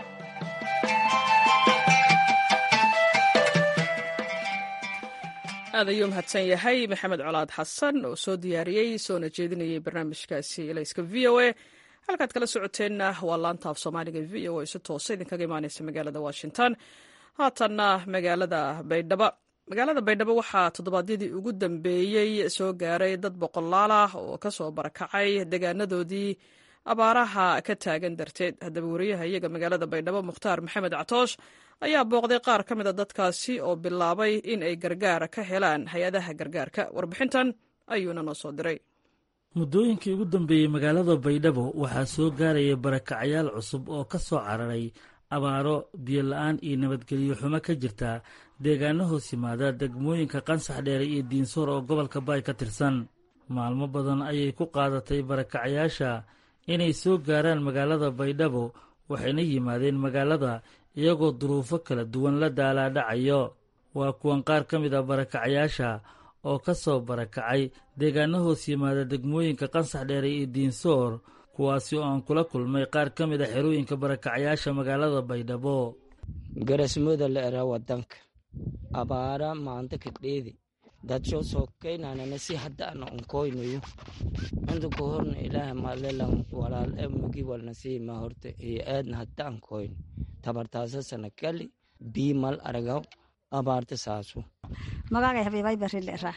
aad ayuu mahadsan yahay maxamed colaad xasan oo soo diyaariyey soona jeedinayay barnaamijkaasi ilayska v o a halkaad kala socoteenna waa laanta af soomaaliga v o a si toosa idinkaga imaanaysa magaalada washington. haatanna magaalada baydhabo magaalada baydhabo waxaa toddobaadyadii ugu dambeeyey soo gaaray dad boqolaal ah oo ka soo barakacay deegaanadoodii abaaraha ka taagan darteed. haddaba wariyaha iyaga magaalada baydhabo mukhtaar maxamed catoosh ayaa booqday qaar ka mid a dadkaasi oo bilaabay in ay gargaar ka helaan hay-adaha gargaarka. warbixintan ayuuna noo soo diray. muddooyinkii ugu dambeeyey magaalada baydhabo waxaa soo gaaraya barakacyaal cusub oo ka soo cararay abaaro, biyo la-aan iyo nabadgelyo xumo ka jirta deegaano hoos yimaada degmooyinka qansax dheere iyo diinsoor oo gobolka baay ka tirsan. maalmo badan ayay ku qaadatay barakacyaasha inay soo gaaraan magaalada baydhabo, waxayna yimaadeen magaalada iyagoo duruufo kala duwan la daalaadhacayo. waa kuwan qaar ka mid a barakacyaasha oo ka soo barakacay deegaano hoos yimaada degmooyinka qansax dheere iyo diinsoor, kuwaasi oo aan kula kulmay qaar ka mid a xerooyinka barakacyaasha magaalada baydhabo. garasmooda la eraa wadanka abaara maanta ka dheedi dadsho soo kaynanana si hadda ana unkoynayo inta ku horna ilaaha maalelan walaal emigi walna sii ma horta iyo aadna hadda aan koyn tabartaasa sana kali biimal aragaw abaarta saasu magaaga habiibay bari leera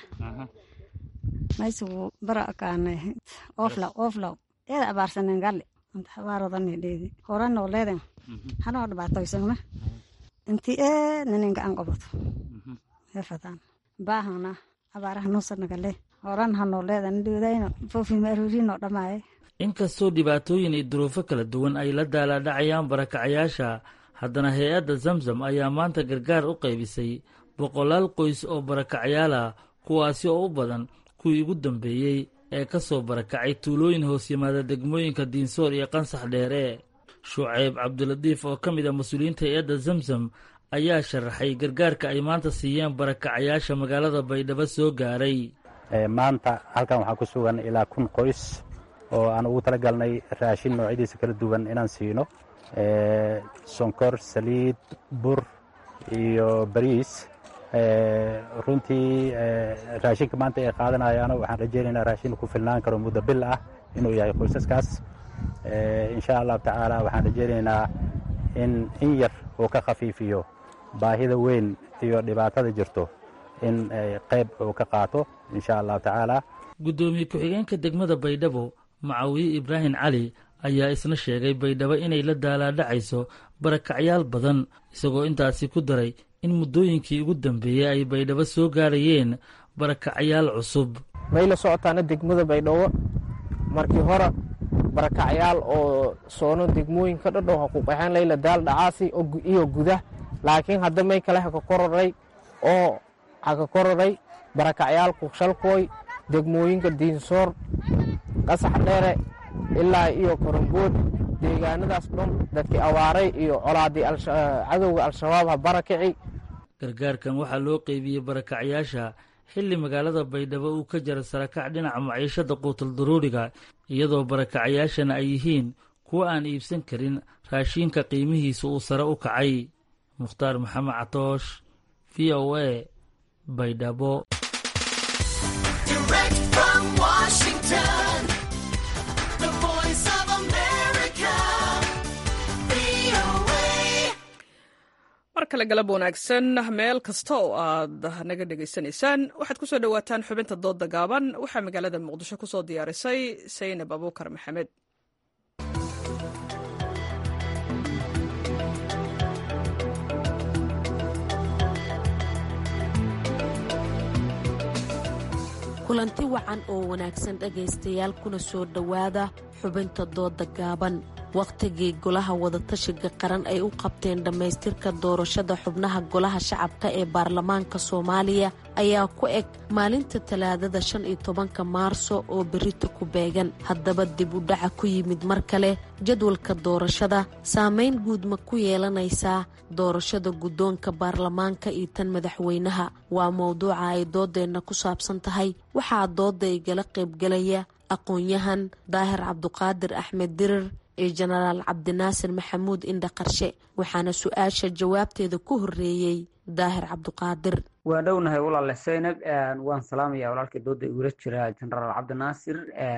maysu bara kaane ofla ofla eeda abaarsanen galle anta habaaradan dheedi horan oo leedan hana dhabaatoysana intii ee ninka aan qabato hefataan baahana abaaraha noo sanagale horan hanoo leedan dhiidayna foofin maruurino dhamaaye. inkastoo dhibaatooyin iyo duruufo kala duwan ay la daalaadhacayaan barakacyaasha, haddana hay-adda zamzam ayaa maanta gargaar u qaybisay boqolaal qoys oo barakacyaala, kuwaasi oo u badan kuwii ugu dambeeyey ee ka soo barakacay tuulooyin hoos yimaada degmooyinka diinsoor iyo qansax dheere. shucayb cabdilatiif oo ka mid a mas-uuliyiinta hay-adda zamzam ayaa sharaxay gargaarka ay maanta siiyeen barakacyaasha magaalada baydhabo soo gaaray. maanta halkan waxaa ku sugan ilaa kun qoys oo aan ugu tala galnay raashin noocyadiisa kala duwan inaan siino, sonkor, saliid, bur iyo bariis. runtii raashinka maanta ay qaadanayaan waxaan rajaynaynaa raashin ku filnaan karo muddo bil ah inuu yahay qoysaskaas. insha allahu tacaala waxaan rajaynaynaa in in yar uu ka khafiifiyo baahida weyn iyo dhibaatada jirto, in qayb uu ka qaato insha allahu tacaala. guddoomiye ku-xigeenka degmada baydhabo macawiye ibraahim cali ayaa isna sheegay baydhabo inay la daalaadhacayso barakacyaal badan, isagoo intaasi ku daray in muddooyinkii ugu dambeeyey ay baydhabo soo gaarayeen barakacyaal cusub. may la socotaana degmada baydhabo markii hore barakacyaal oo soono degmooyinka dhadhow ha ku qaxeen layla daal dhacaasi iyo guda, laakiin hadda may kale haka kororay oo haka kororay barakacyaal kukshalkooy degmooyinka diinsoor, qasax dheere ilaa iyo koronbood. deegaanadaas dhan dadkii awaaray iyo colaadii cadowga al-shabaab ha barakici. gargaarkan waxaa loo qeybiyey barakacyaasha xilli magaalada baydhabo uu ka jara sarakac dhinaca maciishada quutal daruuriga, iyadoo barakacyaashana ay yihiin kuwa aan iibsan karin raashiinka qiimihiisa uu sare u kacay. mukhtaar maxamed catoosh, v o a, baydhabo. mar kale galab wanaagsan meel kasta oo aad naga dhegaysanaysaan. waxaad ku soo dhowaataan xubinta doodda gaaban. waxaa magaalada muqdisho ku soo diyaarisay saynab abuukar maxamed. kulanti wacan oo wanaagsan dhegaystayaal kuna soo dhowaada xubinta dooda gaaban. wakhtigii golaha wadatashiga qaran ay u qabteen dhammaystirka doorashada xubnaha golaha shacabka ee baarlamaanka soomaaliya ayaa ku eg maalinta talaadada shan iyo tobanka maarso oo berito ku beegan. haddaba dib u dhaca ku yimid mar kale jadwalka doorashada saameyn guud ma ku yeelanaysaa doorashada guddoonka baarlamaanka iyo tan madaxweynaha? waa mowduuca ay doodeenna ku saabsan tahay. waxaa dooda igala qaybgalaya aqoon-yahan daahir cabduqaadir axmed dirir iyo jenaraal cabdinaasir maxamuud indha qarshe, waxaana su-aasha jawaabteeda ku horeeyey daahir cabduqaadir. waan dhownahay walaale Zaynab, waan salaamaya walaalkii dooda igula jira jenaraal cabdinaasir.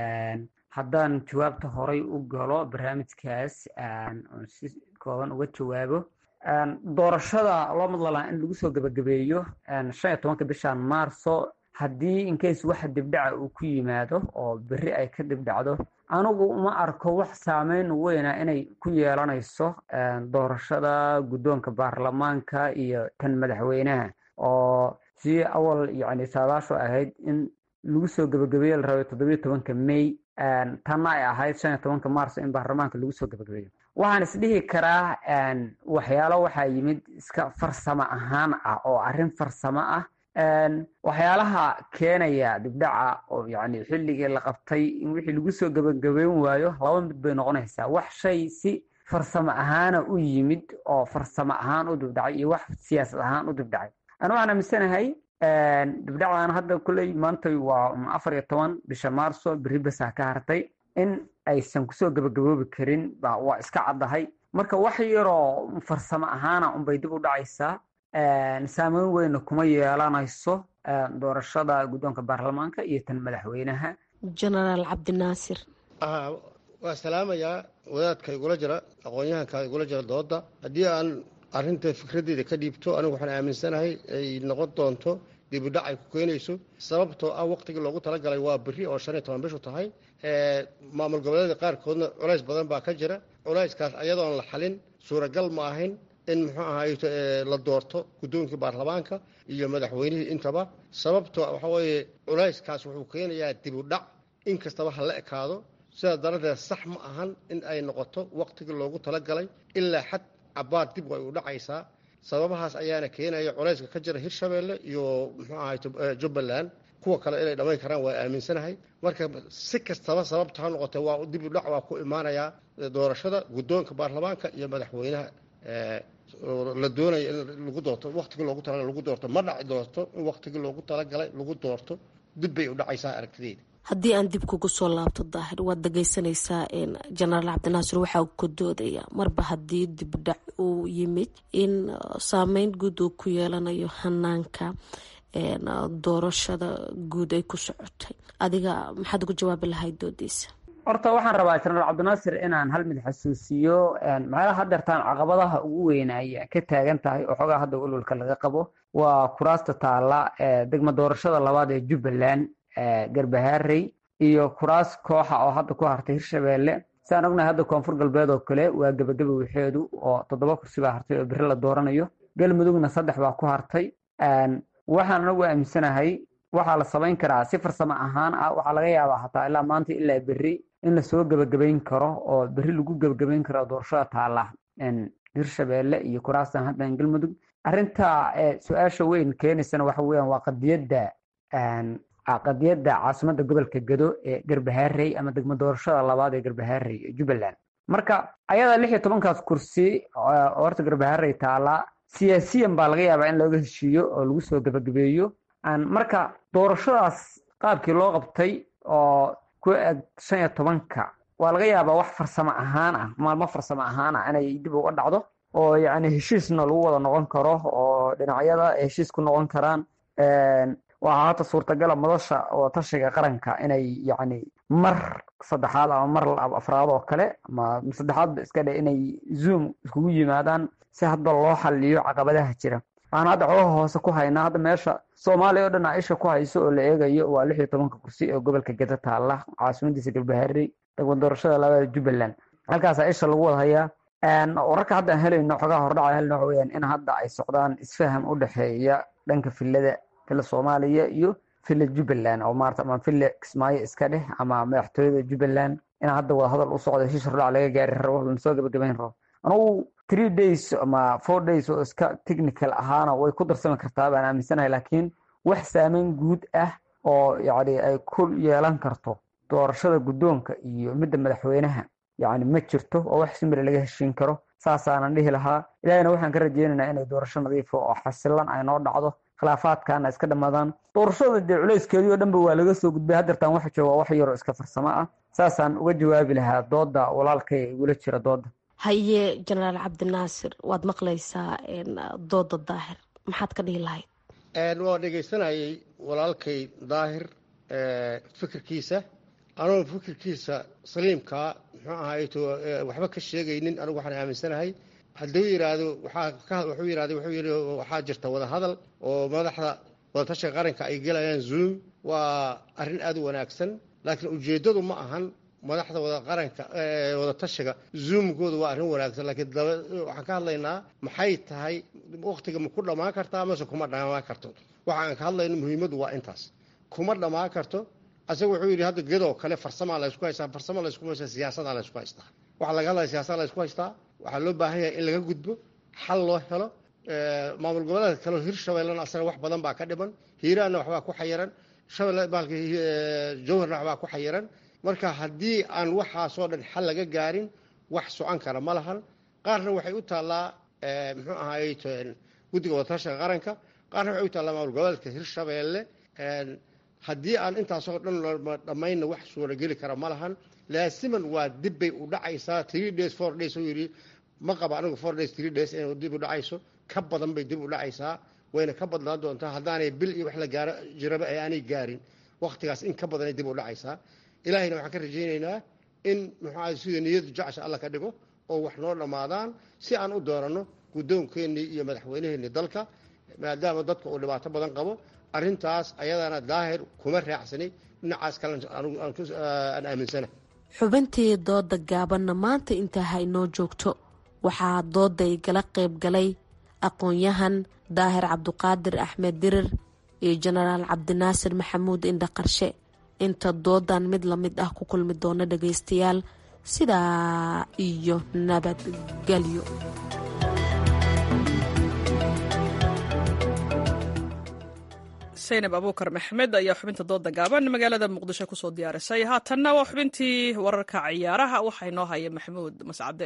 haddaan jawaabta horay u galo barnaamijkaas oon si kooban uga jawaabo, doorashada loo madlalaa in lagu soo gabagabeeyo shan iyo tobanka bishan maarso haddii inkeys waxa dibdhaca uu ku yimaado oo berri ay ka dibdhacdo, anigu uma arko wax saameyn weyna inay ku yeelanayso doorashada guddoonka baarlamaanka iyo tan madaxweynaha, oo si awal yacni saadaashu ahayd in lagu soo gabagabeeyo la rabo toddobiyo tobanka may, tanna ay ahayd shan iyo tobanka maarso in baarlamaanka lagu soo gabagabeeyo. waxaan isdhihi karaa waxyaalo waxaa yimid iska farsamo ahaan ah oo arrin farsamo ah. waxyaalaha keenaya dibdhaca oo yani xilligii la qabtay in wixii lagu soo gabagabeyn waayo laba mid bay noqonaysaa: wax shay si farsamo ahaana u yimid oo farsamo ahaan u dibdhacay iyo wax siyaasad ahaan u dibdhacay. ana waxaan aaminsanahay dibdhacan hadda kulley maanta waa afar iyo toban bisha maarso, berri basaa ka hartay, in aysan kusoo gabagaboobi karin waa iska caddahay. marka wax yaroo farsamo ahaana unbay dib u dhacaysaa, saameyn weyna kuma yeelanayso doorashada guddoonka baarlamaanka iyo tan madaxweynaha. jenaraal cabdinaasir. waa salaamayaa wadaadka igula jira, aqoon-yahanka igula jira dooda. haddii aan arrinta fikradeyda ka dhiibto, anigu waxaan aaminsanahay ay noqon doonto dib u dhac ay ku keenayso, sababtoo ah waqtigii loogu talagalay waa berri oo shan iyo toban bishu tahay. maamul goboleeda qaarkoodna culays badan baa ka jira. culayskaas ayadoon la xalin suuragal ma ahayn in muxuu ahaay la doorto guddoonkii baarlamaanka iyo madaxweynihii intaba, sababtoo waxa weeye culayskaas wuxuu keenayaa dib u dhac in kastaba ha la ekaado. sidaa daradeed sax ma ahan in ay noqoto waqtigii loogu talagalay, ilaa xad cabaar dib way u dhacaysaa. sababahaas ayaana keenaya culayska ka jira hirshabeelle iyo muxuu ahaay jubbaland. kuwa kale inay dhammayn karaan waa aaminsanahay. marka si kastaba sababta ha noqotee waa dib u dhac waa ku imaanayaa doorashada guddoonka baarlamaanka iyo madaxweynaha la doonaya in lagu doorto waqtigii loogu talagalay lagu doorto. ma dhaci doorto in waqtigii loogu talagalay lagu doorto, dib bay u dhacaysaa aragtideyda. haddii aan dib kugu soo laabto daahir, waad dhagaysanaysaa jenaraal cabdinaasir waxaa ka doodaya marba haddii dibdhac uu yimid in saameyn guud uu ku yeelanayo hanaanka doorashada guud ay ku socotay. adiga maxaad ugu jawaabi lahayd doodiisa? horta waxaan rabaa jenaraal cabdinaasir inaan hal mid xasuusiyo. macnaha haddeertaan caqabadaha ugu weyn ay ka taagan tahay oo xoogaa hadda walwalka laga qabo waa kuraasta taalla degmo doorashada labaad ee jubbaland, garbaharey, iyo kuraas kooxa oo hadda ku hartay hirshabeelle. saan ognahay hadda koonfur galbeed oo kale waa gebagaba wixeedu oo toddoba kursi baa hartay oo berri la dooranayo. galmudugna saddex baa ku hartay. waxaan anagu aaminsanahay waxaa la samayn karaa si farsamo ahaan ah. waxaa laga yaabaa hataa ilaa maanta ilaa berri in lasoo gebagabayn karo oo berri lagu gebagabayn karo doorashada taalla hirshabeelle iyo kuraastan haddan galmudug. arrinta su-aasha weyn keenaysana waxa weeyaan waa qadiyadda qadiyadda caasimadda gobolka Gado ee Garbaharey ama degmo doorashada labaad ee Garbaharey ee Jubbaland. marka ayada lix iyo tobankaas kursi oo horta Garbaharey taala siyaasiyan baa laga yaabaa in laga heshiiyo oo lagu soo gabagabeeyo. marka doorashadaas qaabkii loo qabtay oo ku eg shan iyo tobanka waa laga yaabaa wax farsamo ahaan ah maalmo farsamo ahaan ah inay dib uga dhacdo oo yacni heshiisna lagu wada noqon karo oo dhinacyada heshiis ku noqon karaan. waxaa hata suurtagala madasha oo tashiga qaranka inay yacni mar saddexaad ama mar afraad oo kale ama saddexaad iska dhe inay zoom iskugu yimaadaan si hadda loo xaliyo caqabadaha jira. waxaan hadda xogaha hoose ku haynaa hadda meesha soomaaliya oo dhan isha ku hayso oo la eegayo waa lix iyo tobanka kursi ee gobolka Gado taalla caasimadiisa Garbaharey degmo doorashada labaad Jubbaland. halkaasa isha lagu wada hayaa. wararka hadda aan helayno xogaha hordhaca helno waxa weeyaan in hadda ay socdaan isfaham u dhexeeya dhanka filada fila Soomaaliya iyo fila Jubbaland oo maarta ama fila Kismaayo iska dheh ama madaxtooyada Jubbaland in hadda wada hadal u socdo heshiis hordhac laga gaari rabo lasoo gabagabayn rabo anugu three days ama four days oo iska technical ahaana way ku darsami kartaa baan aaminsanahay laakiin wax saameyn guud ah oo yacni ay ku yeelan karto doorashada guddoonka iyo midda madaxweynaha yacni ma jirto oo wax simir laga heshiin karo saasaanan dhihi lahaa ilaahayna waxaan ka rajeynaynaa inay doorasho nadiif oo xasilan ay noo dhacdo khilaafaadkaana iska dhammaadaan doorashada dee culeyskeedii oo dhanba waa laga soo gudbay haddeertaan waxa jooga wax yaroo iska farsamo ah saasaan uga jawaabi lahaa dooda walaalkay igula jira dooda haye jenaraal cabdinaasir waad maqlaysaa dooda daahir maxaad ka dhihi lahayd waa dhegaysanayay walaalkay daahir fikirkiisa anuu fikirkiisa saliimkaa muxuu ahayto waxba ka sheegaynin anigu waxaan aaminsanahay hadduu yidhaahdo waxaa wuxuu yidhahda wuxuu yidhi waxaa jirta wada hadal oo madaxda wadatashiga qaranka ay gelayaan zoom waa arrin aad u wanaagsan laakiin ujeeddadu ma ahan madaxda wada qaranka wadatashiga zoomkooda waa arrin wanaagsan laakiin waxaan ka hadlaynaa maxay tahay waktiga ma ku dhammaan kartaa mase kuma dhammaan karto waxaan ka hadlayno muhiimaddu waa intaas kuma dhammaan karto asaga wuxuu yidhi hadda gedoo kale farsamaa laysku haystaa farsama laysku haystaa siyaasadaa laysku haystaa waxaa laga hadlaya siyaasada laysku haystaa waxaa loo baahan yahay in laga gudbo xal loo helo maamul goboleedka kaleo hirshabeellena asaga wax badan baa ka dhiman hiiraanna waxbaa ku xayiran shabeelle baalka jowharna waxbaa ku xayiran marka haddii aan waxaasoo dhan xal laga gaarin wax socon kara ma lahan qaarna waxay u taallaa muxuu ahaay guddiga wadatashiga qaranka qaarna waxay u taallaa maamul goboleedka hirshabeelle haddii aan intaasoo dhan dhammayna wax suurageli kara ma lahan laasiman waa dib bay u dhacaysaa three days four days uu yidhi ma qaba anigu four days three days inay dib u dhacayso ka badan bay dib u dhacaysaa wayna ka badnaan doontaa haddaanay bil iyo wax la gaaro jiraba ee aanay gaarin waktigaas in ka badanay dib u dhacaysaa ilaahayna waxaan ka rajaynaynaa in muxuu sida niyadu jecesha alla ka dhigo oo wax noo dhammaadaan si aan u dooranno guddoonkeennii iyo madaxweynaheennii dalka maadaama dadka uu dhibaato badan qabo arrintaas ayadana daahir kuma raacsanay dhinacaas kalena aan aaminsana xubintii dooda gaabanna maanta intaa ha inoo joogto waxaa dooday gala qayb galay aqoon-yahan daahir cabduqaadir axmed dirir iyo jenaraal cabdinaasir maxamuud indha qarshe inta doodan mid la mid ah ku kulmi doona dhagaystayaal sidaa iyo nabadgelyo saynab abuukar maxmed ayaa xubinta dooda gaaban magaalada muqdisho kusoo diyaarisay haatanna waa xubintii wararka ciyaaraha waxaa inoo haya maxamuud mascade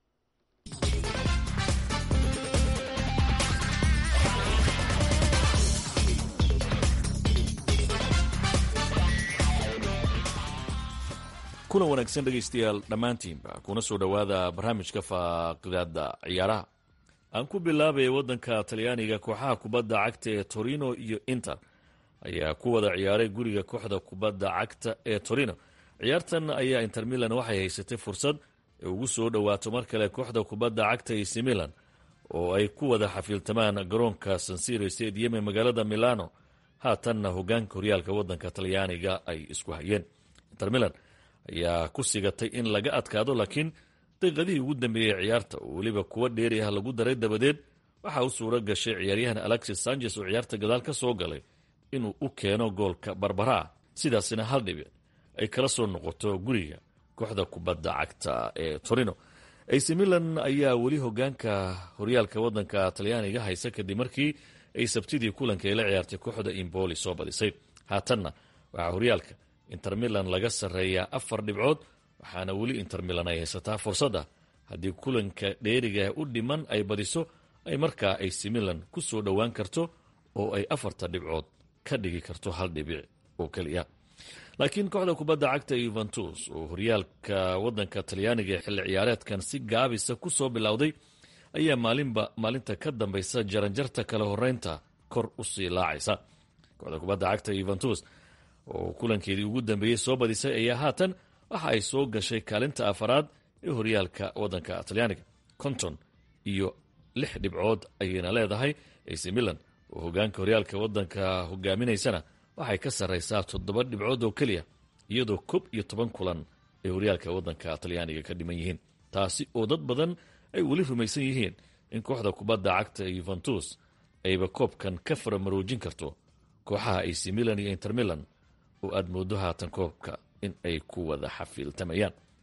kulan wanaagsan dhegaystayaal dhammaantiinba kuna soo dhowaada barnaamijka faaqidaada ciyaaraha aan ku bilaabaya waddanka talyaaniga kooxaha kubadda cagta ee torino iyo inter ayaa ku wada ciyaaray guriga kooxda kubadda cagta ee torino ciyaartan ayaa inter milan waxay haysatay fursad ay ugu soo dhowaato mar kale kooxda kubadda cagta ac milan oo ay ku wada xafiiltamaan garoonka sansiro stadium ee magaalada milano haatanna hogaanka horyaalka waddanka talyaaniga ay isku hayeen inter milan ayaa ku sigatay in laga adkaado laakiin daqiiqadihii ugu dambeeyey ciyaarta oo weliba kuwa dheeri ah lagu daray dabadeed waxaa u suuro gashay ciyaaryahan alexis sanchez oo ciyaarta gadaal ka soo galay inuu u keeno goolka barbaraa sidaasina hal dhibic ay kala soo noqoto guriga kooxda kubadda cagta ee torino ac milan ayaa weli hogaanka horyaalka waddanka talyaaniga haysa kadib markii ay sabtidii kulanka ay la ciyaartay kooxda imboli soo badisay haatanna waxaa horyaalka inter milan laga sarreeyaa afar dhibcood waxaana weli inter milan ay haysataa fursadda haddii kulanka dheeriga u dhiman ay badiso ay markaa ac milan ku soo dhowaan karto oo ay afarta dhibcood ka dhigi karto hal dhibic oo keliya laakiin kooxda kubadda cagta yuventus oo horyaalka waddanka talyaaniga ee xilli ciyaareedkan si gaabisa ku soo bilowday ayaa maalinba maalinta ka dambaysa jaranjarta kala horeynta kor u sii laacaysa kooxda kubadda cagta yuventus oo kulankeedii ugu dambeeyey soo badisay ayaa haatan waxa ay soo gashay kaalinta afaraad ee horyaalka waddanka talyaaniga konton iyo lix dhibcood ayayna leedahay ac milan oo hogaanka horyaalka waddanka hogaaminaysana waxay ka sarraysaa toddoba dhibcood oo keliya iyadoo koob iyo toban kulan ay horyaalka waddanka talyaaniga ka dhiman yihiin taasi oo dad badan ay weli rumaysan yihiin in kooxda kubadda cagta ee yuventus ayba koobkan ka faramaroojin karto kooxaha ac milan iyo inter milan oo aad moodo haatan koobka in ay ku wada xafiiltamayaan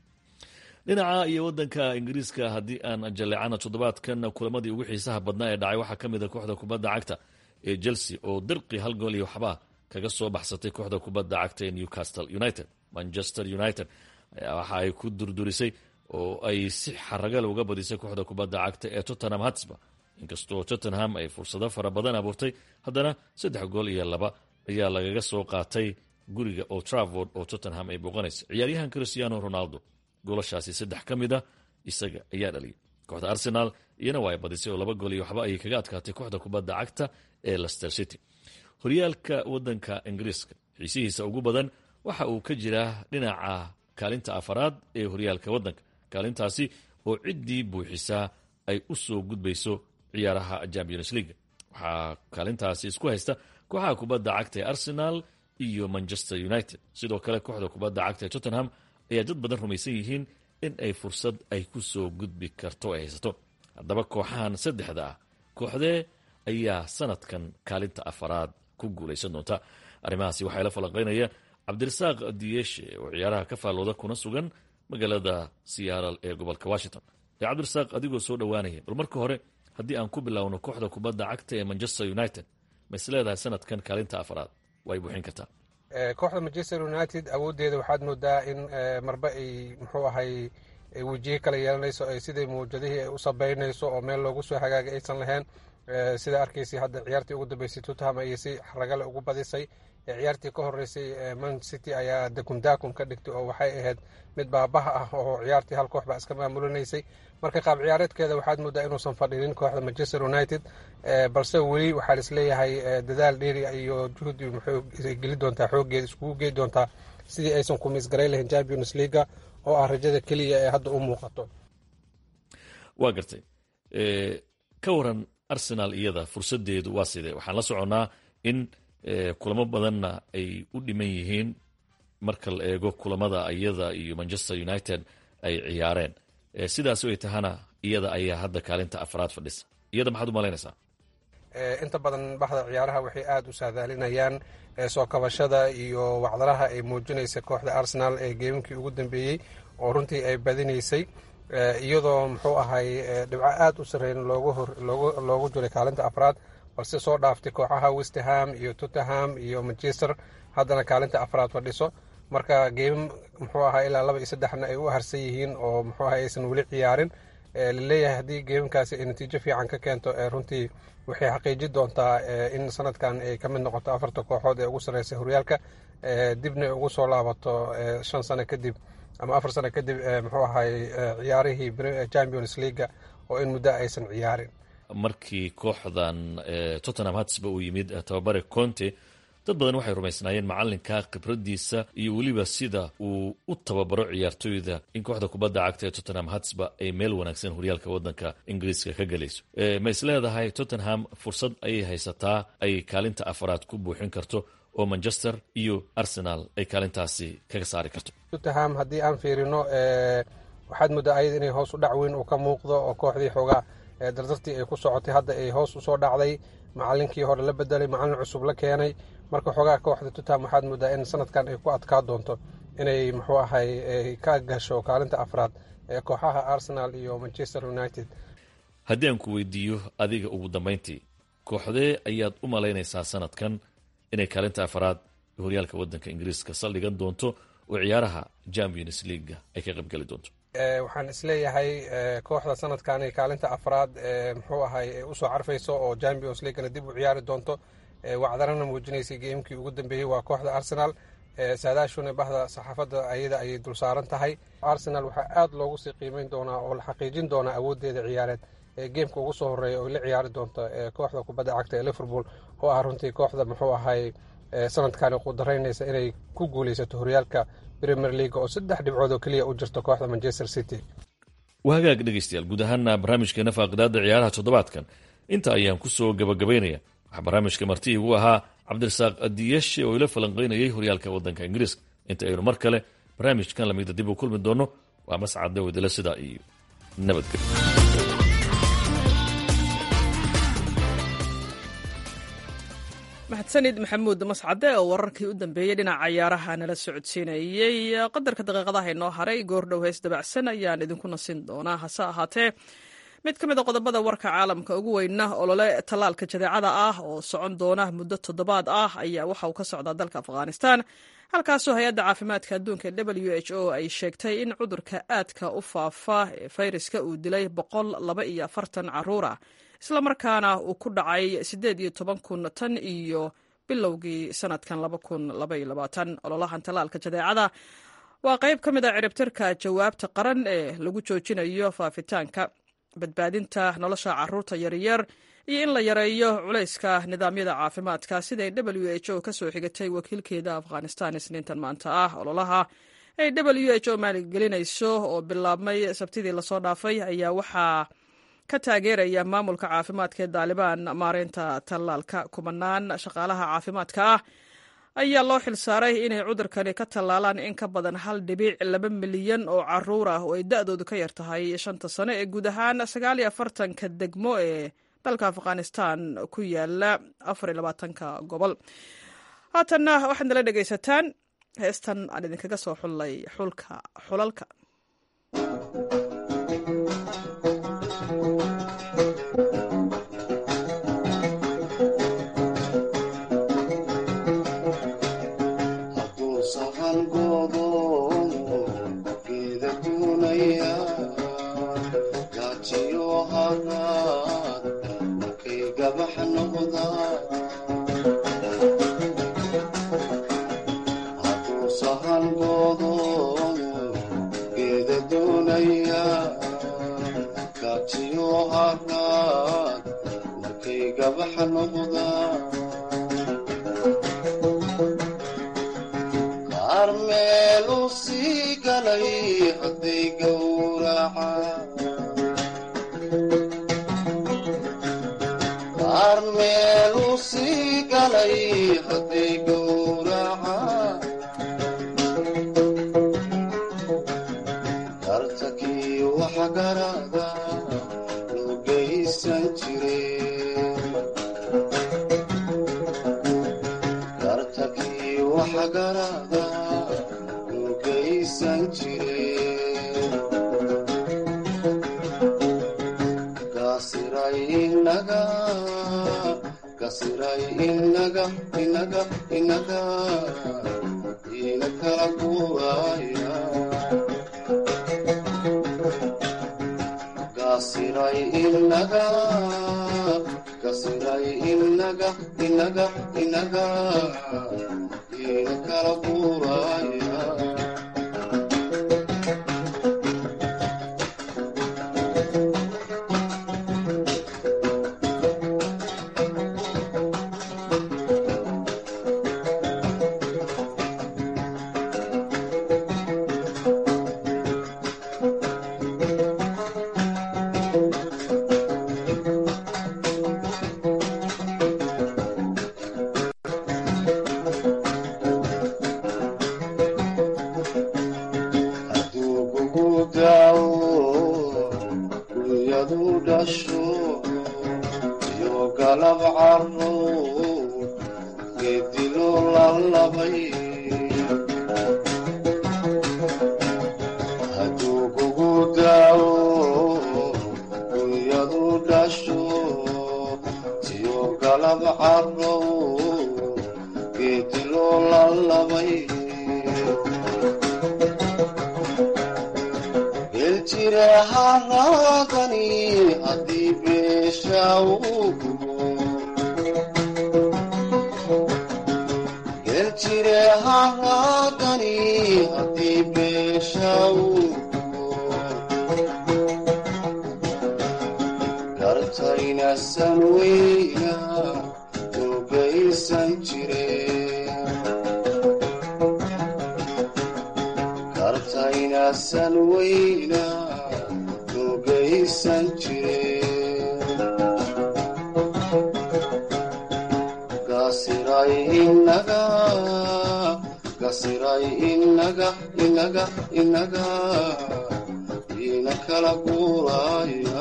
dhinaca iyo waddanka ingiriiska haddii aan jalleecana toddobaadkan kulamadii ugu xiisaha badnaa ee dhacay waxaa ka mid a kooxda kubadda cagta ee chelsea oo dirqi hal gool iyo waxba kaga soo baxsatay kooxda kubadda cagta ee newcastle united. manchester united waxa ay ku durdurisay oo ay si xaragale uga badisay kooxda kubadda cagta ee tottenham hotspur. inkastoo tottenham ay fursado fara badan abuurtay haddana saddex gool iyo laba ayaa lagaga soo qaatay guriga Old Trafford oo Tottenham ay booqanayso. ciyaaryahan Cristiano Ronaldo goolashaasi saddex ka mid ah isaga ayaa dhaliyay. kooxda Arsenal iyana waa ay badisay oo laba gool iyo waxba ayay kaga adkaatay kooxda kubadda cagta ee Leicester City. horyaalka waddanka Ingiriiska xiisihiisa ugu badan waxa uu ka jiraa dhinaca kaalinta afaraad ee horyaalka waddanka, kaalintaasi oo ciddii buuxisaa ay u soo gudbayso ciyaaraha Champions League. waxaa kaalintaasi isku haysta kooxaha kubadda cagta ee Arsenal iyo Manchester United. sidoo kale kooxda kubadda cagta ee Tottenham ayaa dad badan rumaysan yihiin in ay fursad ay ku soo gudbi karto ay haysato. haddaba kooxahan saddexda ah kooxdee ayaa sanadkan kaalinta afaraad ku guulaysan doonta? arrimahaasi waxaa la falanqaynaya cabdirasaaq diyeshe oo ciyaaraha ka faallooda kuna sugan magaalada Seattle ee gobolka Washington. ee cabdirasaaq adigoo soo dhowaanaya, bal marka hore haddii aan ku bilaawno kooxda kubadda cagta ee Manchester United ma is leedahay sanadkan kaalinta afaraad way buuxin kartaa? kooxda Manchester United awoodeeda waxaad moodaa in marba ay muxuu ahay wajiye kala yeelanayso, ay sidii muujadihii ay u sabaynayso oo meel loogu soo hagaagay aysan lahayn. sida arkaysay hadda ciyaartii ugu dambeysay Tottenham ayay si ragale ugu badisay. ciyaartii ka horeysay Man City ayaa dakundaakun ka dhigtay oo waxay ahayd mid baabaha ah oo ciyaartii hal koox baa iska maamulinaysay. marka qaab ciyaareedkeeda waxaad moodaa inuusan fadhinin kooxda Manchester United, balse weli waxaa isleeyahay dadaal dheeri iyo juhdi muxuu geli doontaa xooggeeda iskugu gey doontaa sidii aysan ku misgaray lahayn Champions League oo ah rajada keliya ee hadda u muuqato. waa gartay. ka waran Arsenal iyada fursadeedu waa sidee? waxaan la soconnaa in kulamo badanna ay u dhiman yihiin marka la eego kulamada iyada iyo Manchester United ay ciyaareen. sidaas ay tahana iyada ayaa hadda kaalinta afraad fadhisa. iyada maxaad u malaynaysaa? inta badan baxda ciyaaraha waxay aada u saadaalinayaan soo kabashada iyo wacdaraha ay muujinaysa kooxda Arsenal ee geemkii ugu dambeeyey oo runtii ay badinaysay, iyadoo muxuu ahay dhibco aada u sarreyn loogu loogu jiray kaalinta afraad, balse soo dhaaftay kooxaha West Ham iyo Tottenham iyo Manchester, haddana kaalinta afraad fadhiso. marka geem muxuu ahaa ilaa laba iyo saddexna ay u harsan yihiin oo muxuu ahaa aysan weli ciyaarin. laleeyahay haddii geemkaasi ay natiijo fiican ka keento runtii waxay xaqiijin doontaa in sanadkan ay ka mid noqoto afarta kooxood ee ugu sarreysay horyaalka, dibna ay ugu soo laabato shan sano kadib ama afar sano kadib muxuu ahay ciyaarihii Champions League oo in muddo aysan ciyaarin. markii kooxdan Tottenham Hotspur uu yimid tababare Conte, dad badan waxay rumaysnaayeen macalinka khibradiisa iyo weliba sida uu u tababaro ciyaartooyda in kooxda kubadda cagta ee Tottenham Hotspur ay meel wanaagsan horyaalka waddanka Ingiriiska ka galayso. ma is leedahay Tottenham fursad ayay haysataa ay kaalinta afraad ku buuxin karto oo Manchester iyo Arsenal ay kaalintaasi kaga saari karto? Tottenham haddii aan fiirino waxaad moodaa ayada inay hoos u dhac weyn uu ka muuqdo oo kooxdii xoogaa dardartii ay ku socotay hadda ay hoos usoo dhacday. macalinkii hore la bedelay, macalin cusub la keenay. marka xoogaa kooxda Tottenham waxaad moodaa in sanadkan ay ku adkaa doonto inay muxuu ahay ka gasho kaalinta afraad ee kooxaha Arsenal iyo Manchester United. haddii aan ku weydiiyo adiga ugu dambeyntii, kooxdee ayaad u malaynaysaa sanadkan inay kaalinta afraad ee horyaalka waddanka Ingiriiska saldhigan doonto oo ciyaaraha Champions League ay ka qaybgali doonto? waxaan isleeyahay kooxda sanadkan ay kaalinta afraad muxuu ahay usoo carfayso oo Champions League dib u ciyaari doonto. wacdarana muujinaysay geemkii ugu dambeeyey waa kooxda Arsenal. saadaashuna bahda saxaafadda ayada ayay dul saaran tahay. Arsenal waxaa aada loogu sii qiimeyn doonaa oo la xaqiijin doonaa awoodeeda ciyaareed ee geemka ugu soo horeeya oo la ciyaari doonta kooxda kubadda cagta ee Liverpool oo ah runtii kooxda muxuu ahay sanadkan ku daraynaysa inay ku guulaysato horyaalka Premier League oo saddex dhibcood oo kaliya u jirto kooxda Manchester City. waa hagaag dhegeystayaal, guud ahaana barnaamijkeena faaqidaada ciyaaraha toddobaadkan inta ayaan ku soo gabagabaynaya. waxaa barnaamijka marti igu ahaa cabdirasaaq diyeshe oo ila falanqaynayay horyaalka waddanka Ingiriiska. inta aynu mar kale barnaamijkan lamida dib u kulmi doono, waa mascad dawidala sidaa iyo nabadgelyo. mahadsanid maxamuud mascade oo wararkii u dambeeyey dhinaca ciyaaraha nala socodsiinayey. qadarka daqiiqadaha inoo haray goordhow hees dabacsan ayaan idinku nasin doonaa. hase ahaatee mid ka mid a qodobada warka caalamka ugu weyna olole tallaalka jadeecada ah oo socon doona muddo toddobaad ah ayaa waxa uu ka socdaa dalka afghanistan, halkaasoo hay-adda caafimaadka adduunka w h o ay sheegtay in cudurka aadka u faafa ee fayraska uu dilay boqol laba iyo afartan caruura, islamarkaana uu ku dhacay siddeed iyo toban kun tan iyo bilowgii sanadkan laba kun laba iyo labaatan. ololahan tallaalka jadeecada waa qayb ka mid a ciribtirka jawaabta qaran ee lagu joojinayo faafitaanka, badbaadinta nolosha caruurta yaryar iyo in la yareeyo culayska nidaamyada caafimaadka, siday w h o ka soo xigatay wakiilkeeda afghanistan isniintan maanta ah. ololaha ay w h o maalgelinayso oo bilaabmay sabtidii lasoo dhaafay ayaa waxaa ka taageeraya maamulka caafimaadka ee daalibaan maareynta tallaalka. kumanaan shaqaalaha caafimaadka ah ayaa loo xilsaaray inay cudurkani ka tallaalaan in ka badan hal dhibic laba milyan oo caruur ah oo ay da-doodu ka yar tahay shanta sano ee guud ahaan sagaal iyo afartanka degmo ee dalka afghanistan ku yaala afar iyo labaatanka gobol. haatanna waxaad nala dhegaysataan heestan aan idinkaga soo xullay xulka xulalka.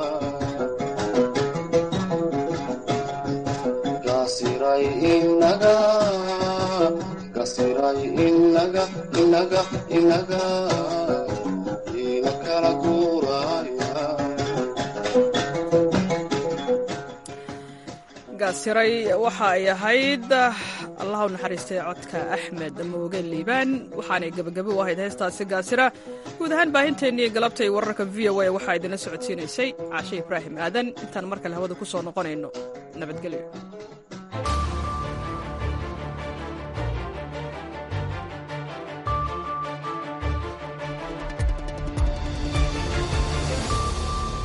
Inaga inaga inaga inaga ina kala guuraya gaasiray waxa ay ahayd allah u naxariistay codka axmed mooge liibaan waxaanay gebagabo u ahayd heestaasi gaasira guud ahaan baahinteennii galabta iyo wararka v o a waxaa idinla socodsiinaysay caashe ibraahim aadan intaan mar kale hawada ku soo noqonayno nabadgelyo